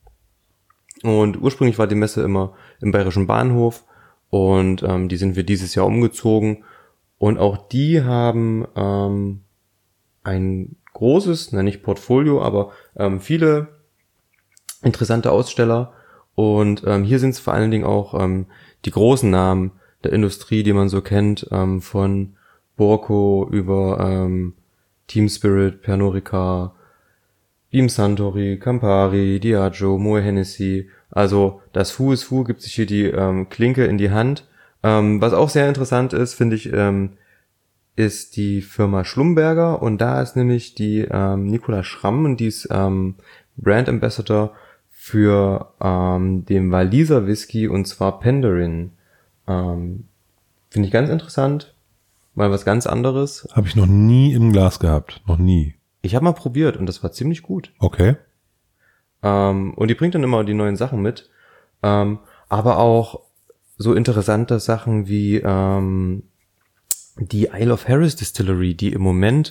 Und ursprünglich war die Messe immer im Bayerischen Bahnhof. Und ähm, die sind wir dieses Jahr umgezogen. Und auch die haben ähm, ein großes, na nicht Portfolio, aber ähm, viele interessante Aussteller. Und ähm, hier sind es vor allen Dingen auch ähm, die großen Namen der Industrie, die man so kennt, ähm, von Borco über ähm, Team Spirit, Pernod Ricard, Beam Suntory, Campari, Diageo, Moët Hennessy. Also das Who is Who gibt sich hier die ähm, Klinke in die Hand. Ähm, was auch sehr interessant ist, finde ich, ähm, ist die Firma Schlumberger. Und da ist nämlich die ähm, Nicola Schramm, und die ist ähm, Brand Ambassador für ähm, den Waliser Whisky, und zwar Penderin. Ähm, Finde ich ganz interessant, mal was ganz anderes. Habe ich noch nie im Glas gehabt, noch nie. Ich habe mal probiert und das war ziemlich gut. Okay. Ähm, und die bringt dann immer die neuen Sachen mit. Ähm, aber auch so interessante Sachen wie ähm, die Isle of Harris Distillery, die im Moment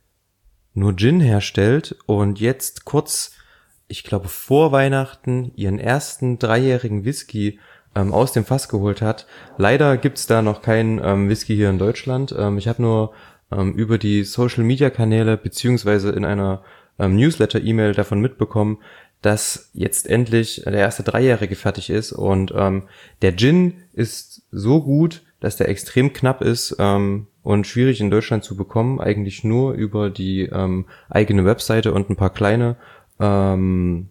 nur Gin herstellt und jetzt kurz, ich glaube vor Weihnachten, ihren ersten dreijährigen Whisky ähm, aus dem Fass geholt hat. Leider gibt's da noch keinen ähm, Whisky hier in Deutschland. Ähm, ich habe nur ähm, über die Social-Media-Kanäle beziehungsweise in einer ähm, Newsletter-E-Mail davon mitbekommen, dass jetzt endlich der erste Dreijährige fertig ist. Und ähm, der Gin ist so gut, dass der extrem knapp ist ähm, und schwierig in Deutschland zu bekommen. Eigentlich nur über die ähm, eigene Webseite und ein paar kleine ähm,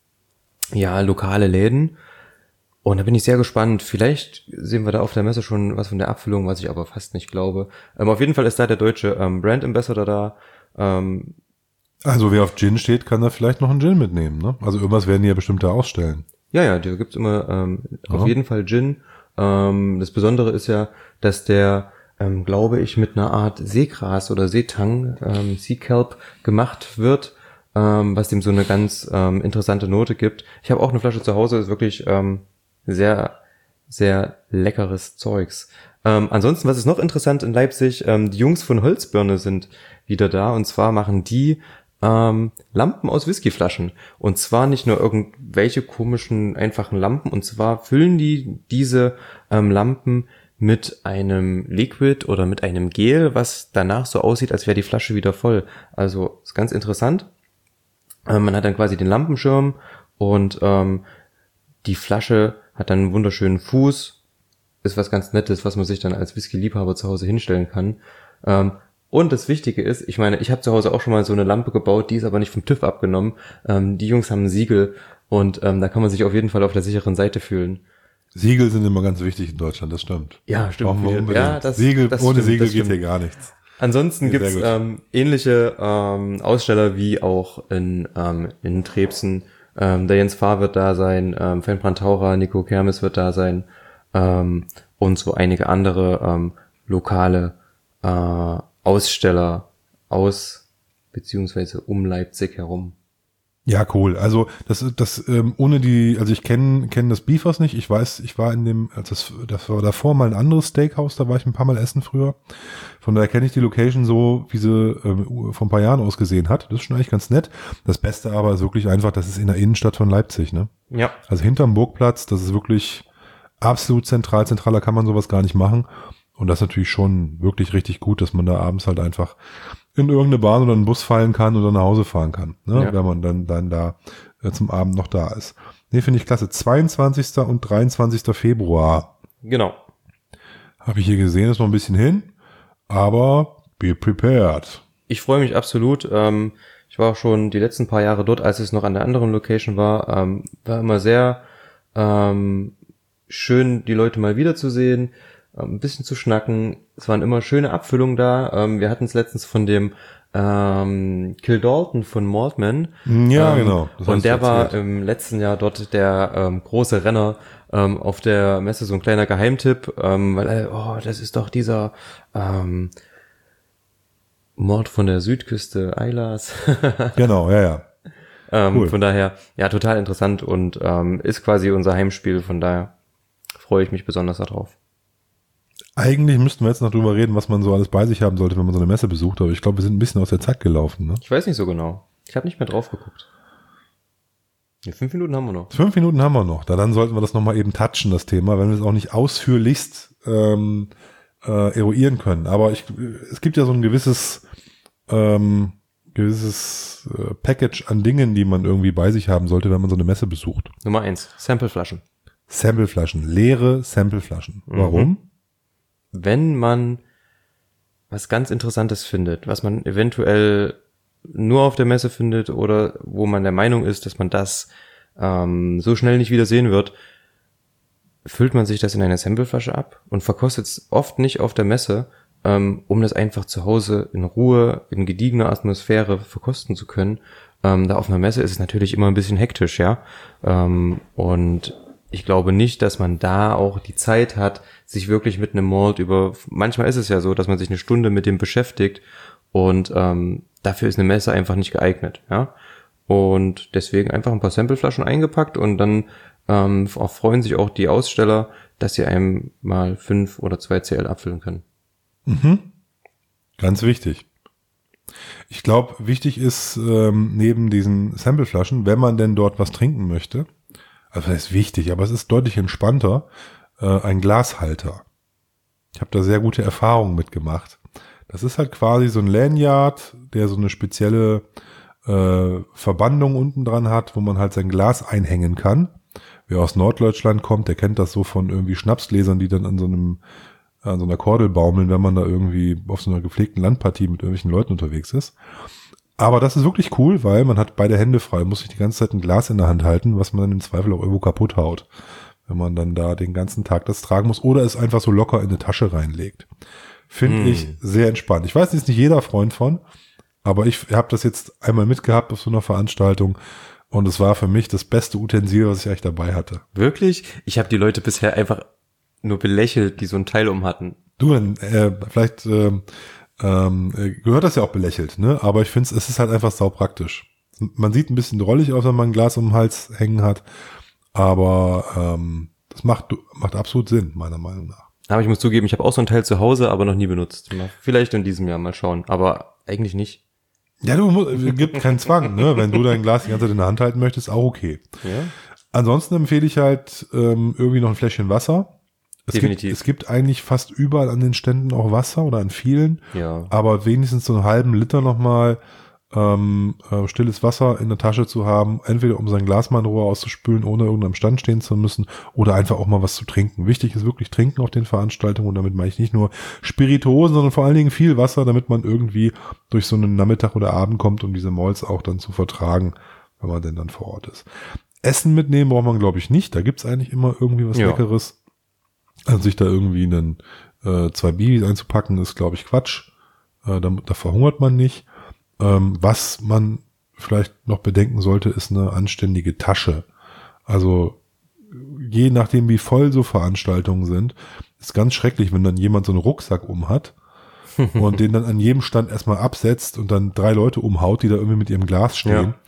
ja lokale Läden. Und da bin ich sehr gespannt. Vielleicht sehen wir da auf der Messe schon was von der Abfüllung, was ich aber fast nicht glaube. Ähm, auf jeden Fall ist da der deutsche ähm, Brand Ambassador da. Ähm, Also wer auf Gin steht, kann da vielleicht noch einen Gin mitnehmen, ne? Also irgendwas werden die ja bestimmt da ausstellen. ja, ja, da gibt's immer ähm, Ja. auf jeden Fall Gin. Ähm, das Besondere ist ja, dass der, ähm, glaube ich, mit einer Art Seegras oder Seetang, ähm, Sea Kelp gemacht wird, ähm, was dem so eine ganz ähm, interessante Note gibt. Ich habe auch eine Flasche zu Hause, ist wirklich ähm, sehr, sehr leckeres Zeugs. Ähm, ansonsten, was ist noch interessant in Leipzig? Ähm, die Jungs von Holzbirne sind wieder da, und zwar machen die ähm, Lampen aus Whiskyflaschen. Und zwar nicht nur irgendwelche komischen, einfachen Lampen, und zwar füllen die diese ähm, Lampen mit einem Liquid oder mit einem Gel, was danach so aussieht, als wäre die Flasche wieder voll. Also ist ganz interessant. Ähm, man hat dann quasi den Lampenschirm und ähm, die Flasche hat dann einen wunderschönen Fuß. Ist was ganz Nettes, was man sich dann als Whisky-Liebhaber zu Hause hinstellen kann. Ähm, und das Wichtige ist, ich meine, ich habe zu Hause auch schon mal so eine Lampe gebaut, die ist aber nicht vom TÜV abgenommen. Ähm, die Jungs haben ein Siegel und ähm, da kann man sich auf jeden Fall auf der sicheren Seite fühlen. Siegel sind immer ganz wichtig in Deutschland, das stimmt. Ja, stimmt. Brauchen wir unbedingt. Ja, das, Siegel, das ohne stimmt, Siegel das geht stimmt. hier gar nichts. Ansonsten Sehr gibt's gut. ähm, ähnliche ähm, Aussteller wie auch in, ähm, in Trebsen. Ähm, der Jens Fahr wird da sein, ähm, Fenbrand Taucher, Nico Kermes wird da sein ähm, und so einige andere ähm, lokale äh, Aussteller aus beziehungsweise um Leipzig herum. Ja, cool. Also das das ähm, ohne die, also ich kenne kenne das Beefers nicht. Ich weiß, ich war in dem, also das das war davor mal ein anderes Steakhouse, da war ich ein paar Mal essen früher. Von daher kenne ich die Location so, wie sie ähm, vor ein paar Jahren ausgesehen hat. Das ist schon eigentlich ganz nett. Das Beste aber ist wirklich einfach, das ist in der Innenstadt von Leipzig, ne? Ja. Also hinterm Burgplatz, das ist wirklich absolut zentral. Zentraler kann man sowas gar nicht machen. Und das ist natürlich schon wirklich richtig gut, dass man da abends halt einfach in irgendeine Bahn oder einen Bus fallen kann oder nach Hause fahren kann, ne? Ja. Wenn man dann dann da äh, zum Abend noch da ist. Nee, finde ich klasse. zweiundzwanzigster und dreiundzwanzigster Februar. Genau. Habe ich hier gesehen, ist noch ein bisschen hin, aber be prepared. Ich freue mich absolut. Ähm, ich war auch schon die letzten paar Jahre dort, als es noch an der anderen Location war. Ähm, war immer sehr ähm, schön, die Leute mal wiederzusehen, ein bisschen zu schnacken. Es waren immer schöne Abfüllungen da. Ähm, wir hatten es letztens von dem ähm, Kill Dalton von Maltman. Ja, ähm, genau. Das und der war im letzten Jahr dort der ähm, große Renner ähm, auf der Messe, so ein kleiner Geheimtipp, ähm, weil er, oh, das ist doch dieser ähm, Mord von der Südküste Eilas. Genau, ja, ja. ähm, cool. Von daher, ja, total interessant und ähm, ist quasi unser Heimspiel. Von daher freue ich mich besonders darauf. Eigentlich müssten wir jetzt noch drüber reden, was man so alles bei sich haben sollte, wenn man so eine Messe besucht. Aber ich glaube, wir sind ein bisschen aus der Zeit gelaufen. Ne? Ich weiß nicht so genau. Ich habe nicht mehr drauf geguckt. Ja, fünf Minuten haben wir noch. Fünf Minuten haben wir noch. Da dann sollten wir das nochmal eben touchen, das Thema, wenn wir es auch nicht ausführlichst ähm, äh, eruieren können. Aber ich, es gibt ja so ein gewisses, ähm, gewisses äh, Package an Dingen, die man irgendwie bei sich haben sollte, wenn man so eine Messe besucht. Nummer eins, Sampleflaschen. Sampleflaschen, leere Sampleflaschen. Warum? Mhm. Wenn man was ganz Interessantes findet, was man eventuell nur auf der Messe findet oder wo man der Meinung ist, dass man das ähm, so schnell nicht wieder sehen wird, füllt man sich das in eine Sampleflasche ab und verkostet es oft nicht auf der Messe, ähm, um das einfach zu Hause in Ruhe, in gediegener Atmosphäre verkosten zu können. Ähm, da auf einer Messe ist es natürlich immer ein bisschen hektisch, ja. Ähm, und ich glaube nicht, dass man da auch die Zeit hat, sich wirklich mit einem Malt über, manchmal ist es ja so, dass man sich eine Stunde mit dem beschäftigt und ähm, dafür ist eine Messe einfach nicht geeignet, ja. Und deswegen einfach ein paar Sampleflaschen eingepackt und dann ähm, auch freuen sich auch die Aussteller, dass sie einem mal fünf oder zwei C L abfüllen können. Mhm. Ganz wichtig. Ich glaube, wichtig ist ähm, neben diesen Sampleflaschen, wenn man denn dort was trinken möchte, also das ist wichtig, aber es ist deutlich entspannter, äh, ein Glashalter. Ich habe da sehr gute Erfahrungen mitgemacht. Das ist halt quasi so ein Lanyard, der so eine spezielle äh, Verbandung unten dran hat, wo man halt sein Glas einhängen kann. Wer aus Norddeutschland kommt, der kennt das so von irgendwie Schnapsgläsern, die dann an so einem an so einer Kordel baumeln, wenn man da irgendwie auf so einer gepflegten Landpartie mit irgendwelchen Leuten unterwegs ist. Aber das ist wirklich cool, weil man hat beide Hände frei, muss sich die ganze Zeit ein Glas in der Hand halten, was man dann im Zweifel auch irgendwo kaputt haut, wenn man dann da den ganzen Tag das tragen muss oder es einfach so locker in eine Tasche reinlegt. Finde mm. ich sehr entspannt. Ich weiß, ist nicht jeder Freund von, aber ich habe das jetzt einmal mitgehabt auf so einer Veranstaltung und es war für mich das beste Utensil, was ich eigentlich dabei hatte. Wirklich? Ich habe die Leute bisher einfach nur belächelt, die so ein Teil um hatten. Du, äh, vielleicht äh, ähm, gehört das ja auch belächelt, ne? Aber ich finde, es ist halt einfach saupraktisch. Man sieht ein bisschen drollig aus, wenn man ein Glas um den Hals hängen hat, aber ähm, das macht macht absolut Sinn, meiner Meinung nach. Aber ich muss zugeben, ich habe auch so ein Teil zu Hause, aber noch nie benutzt. Vielleicht in diesem Jahr mal schauen, aber eigentlich nicht. Ja, du musst, es gibt keinen Zwang, ne? Wenn du dein Glas die ganze Zeit in der Hand halten möchtest, auch okay. Ja. Ansonsten empfehle ich halt ähm, irgendwie noch ein Fläschchen Wasser. Es Definitiv. Gibt, es gibt eigentlich fast überall an den Ständen auch Wasser oder an vielen, ja. aber wenigstens so einen halben Liter nochmal ähm, äh, stilles Wasser in der Tasche zu haben, entweder um sein Glas mal in Ruhe auszuspülen, ohne irgendeinem Stand stehen zu müssen, oder einfach auch mal was zu trinken. Wichtig ist wirklich trinken auf den Veranstaltungen und damit meine ich nicht nur Spirituosen, sondern vor allen Dingen viel Wasser, damit man irgendwie durch so einen Nachmittag oder Abend kommt, um diese Malts auch dann zu vertragen, wenn man denn dann vor Ort ist. Essen mitnehmen braucht man, glaube ich, nicht. Da gibt's eigentlich immer irgendwie was ja. Leckeres. Also sich da irgendwie einen, äh, zwei Bibis einzupacken, ist, glaube ich, Quatsch. Äh, da, da verhungert man nicht. Ähm, was man vielleicht noch bedenken sollte, ist eine anständige Tasche. Also je nachdem, wie voll so Veranstaltungen sind, ist ganz schrecklich, wenn dann jemand so einen Rucksack um hat und den dann an jedem Stand erstmal absetzt und dann drei Leute umhaut, die da irgendwie mit ihrem Glas stehen.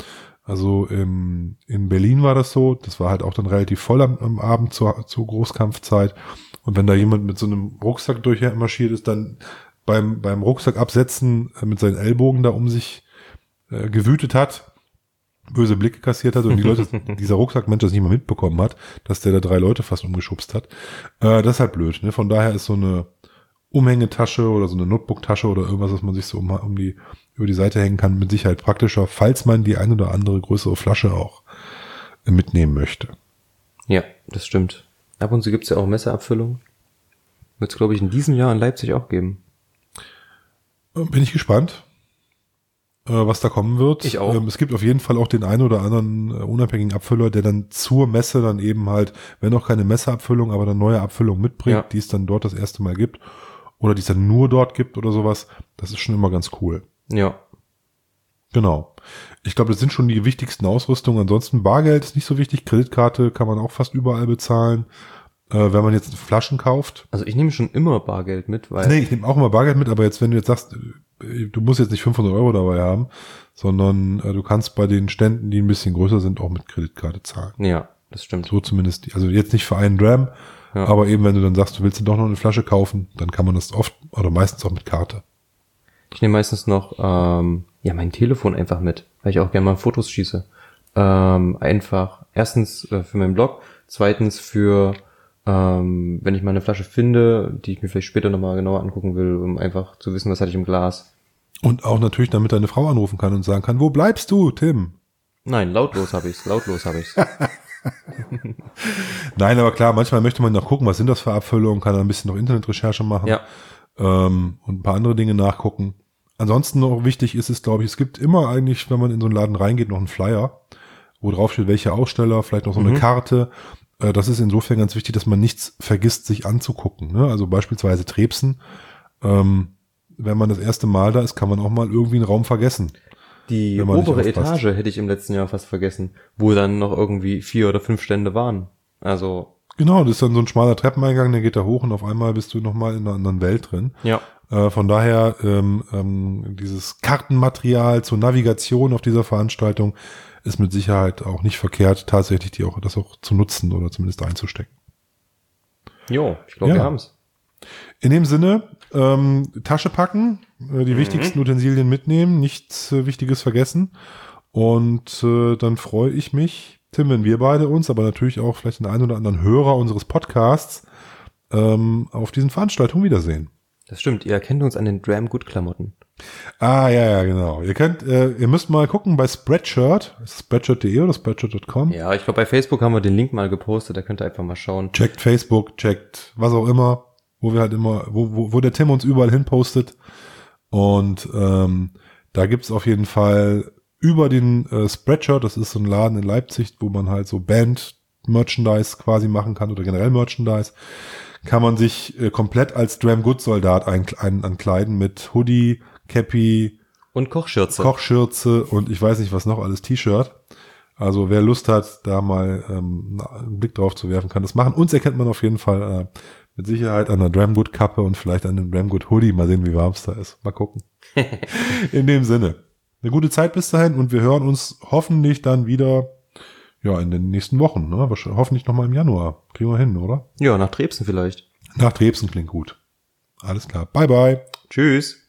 Also im, in Berlin war das so, das war halt auch dann relativ voll am, am Abend zur, zur Großkampfzeit. Und wenn da jemand mit so einem Rucksack durchmarschiert ist, dann beim, beim Rucksack absetzen äh, mit seinen Ellbogen da um sich äh, gewütet hat, böse Blicke kassiert hat und die Leute, dieser Rucksackmensch das nicht mal mitbekommen hat, dass der da drei Leute fast umgeschubst hat. Äh, das ist halt blöd, ne? Von daher ist so eine Umhängetasche oder so eine Notebooktasche oder irgendwas, was man sich so um, um die, über die Seite hängen kann, mit Sicherheit praktischer, falls man die ein oder andere größere Flasche auch mitnehmen möchte. Ja, das stimmt. Ab und zu gibt's ja auch Messeabfüllung. Wird es, glaube ich, in diesem Jahr in Leipzig auch geben. Bin ich gespannt, was da kommen wird. Ich auch. Es gibt auf jeden Fall auch den einen oder anderen unabhängigen Abfüller, der dann zur Messe dann eben halt, wenn auch keine Messeabfüllung, aber dann neue Abfüllung mitbringt, ja, die es dann dort das erste Mal gibt oder die es dann nur dort gibt oder sowas. Das ist schon immer ganz cool. Ja. Genau. Ich glaube, das sind schon die wichtigsten Ausrüstungen. Ansonsten Bargeld ist nicht so wichtig. Kreditkarte kann man auch fast überall bezahlen. Äh, wenn man jetzt Flaschen kauft. Also ich nehme schon immer Bargeld mit, weil... Nee, ich nehme auch immer Bargeld mit, aber jetzt, wenn du jetzt sagst, du musst jetzt nicht fünfhundert Euro dabei haben, sondern äh, du kannst bei den Ständen, die ein bisschen größer sind, auch mit Kreditkarte zahlen. Ja, das stimmt. So zumindest, die, also jetzt nicht für einen Dram, ja, aber eben, wenn du dann sagst, du willst dir doch noch eine Flasche kaufen, dann kann man das oft oder meistens auch mit Karte. Ich nehme meistens noch ähm, ja mein Telefon einfach mit, weil ich auch gerne mal Fotos schieße. Ähm, einfach erstens äh, für meinen Blog, zweitens für Ähm, wenn ich mal eine Flasche finde, die ich mir vielleicht später nochmal genauer angucken will, um einfach zu wissen, was hatte ich im Glas. Und auch natürlich, damit deine Frau anrufen kann und sagen kann, wo bleibst du, Tim? Nein, lautlos habe ich's, lautlos habe ich's. Nein, aber klar, manchmal möchte man noch gucken, was sind das für Abfüllungen, kann dann ein bisschen noch Internetrecherche machen, ja, ähm, und ein paar andere Dinge nachgucken. Ansonsten noch wichtig ist es, glaube ich, es gibt immer eigentlich, wenn man in so einen Laden reingeht, noch einen Flyer, wo drauf steht, welche Aussteller, vielleicht noch so eine mhm. Karte. Das ist insofern ganz wichtig, dass man nichts vergisst, sich anzugucken. Ne? Also beispielsweise Trebsen. Ähm, wenn man das erste Mal da ist, kann man auch mal irgendwie einen Raum vergessen. Die obere Etage hätte ich im letzten Jahr fast vergessen, wo dann noch irgendwie vier oder fünf Stände waren. Also genau, das ist dann so ein schmaler Treppeneingang, der geht da hoch und auf einmal bist du nochmal in einer anderen Welt drin. Ja. Äh, von daher ähm, ähm, dieses Kartenmaterial zur Navigation auf dieser Veranstaltung ist mit Sicherheit auch nicht verkehrt, tatsächlich die auch das auch zu nutzen oder zumindest einzustecken. Jo, ich glaube, ja. wir haben's. In dem Sinne, ähm, Tasche packen, äh, die mhm. wichtigsten Utensilien mitnehmen, nichts äh, Wichtiges vergessen. Und äh, dann freue ich mich, Tim, wenn wir beide uns, aber natürlich auch vielleicht den einen oder anderen Hörer unseres Podcasts ähm, auf diesen Veranstaltungen wiedersehen. Das stimmt, ihr erkennt uns an den Dram-Good-Klamotten. Ah, ja, ja, genau. Ihr könnt, äh, ihr müsst mal gucken bei Spreadshirt, spreadshirt punkt de oder spreadshirt punkt com. Ja, ich glaube, bei Facebook haben wir den Link mal gepostet, da könnt ihr einfach mal schauen. Checkt Facebook, checkt was auch immer, wo wir halt immer, wo, wo, wo der Tim uns überall hin postet. Und ähm, da gibt's auf jeden Fall über den äh, Spreadshirt, das ist so ein Laden in Leipzig, wo man halt so Band-Merchandise quasi machen kann oder generell Merchandise, kann man sich äh, komplett als Dram-Good-Soldat ein, ein, ankleiden mit Hoodie, Cappy und Kochschürze. Kochschürze und ich weiß nicht was noch alles, T-Shirt. Also wer Lust hat, da mal ähm, einen Blick drauf zu werfen, kann das machen. Uns erkennt man auf jeden Fall äh, mit Sicherheit an der Dram-Good-Kappe und vielleicht an dem Dram-Good-Hoodie. Mal sehen, wie warm es da ist. Mal gucken. In dem Sinne. Eine gute Zeit bis dahin und wir hören uns hoffentlich dann wieder ja in den nächsten Wochen. Ne? Hoffentlich nochmal im Januar. Kriegen wir hin, oder? Ja, nach Trebsen vielleicht. Nach Trebsen klingt gut. Alles klar. Bye, bye. Tschüss.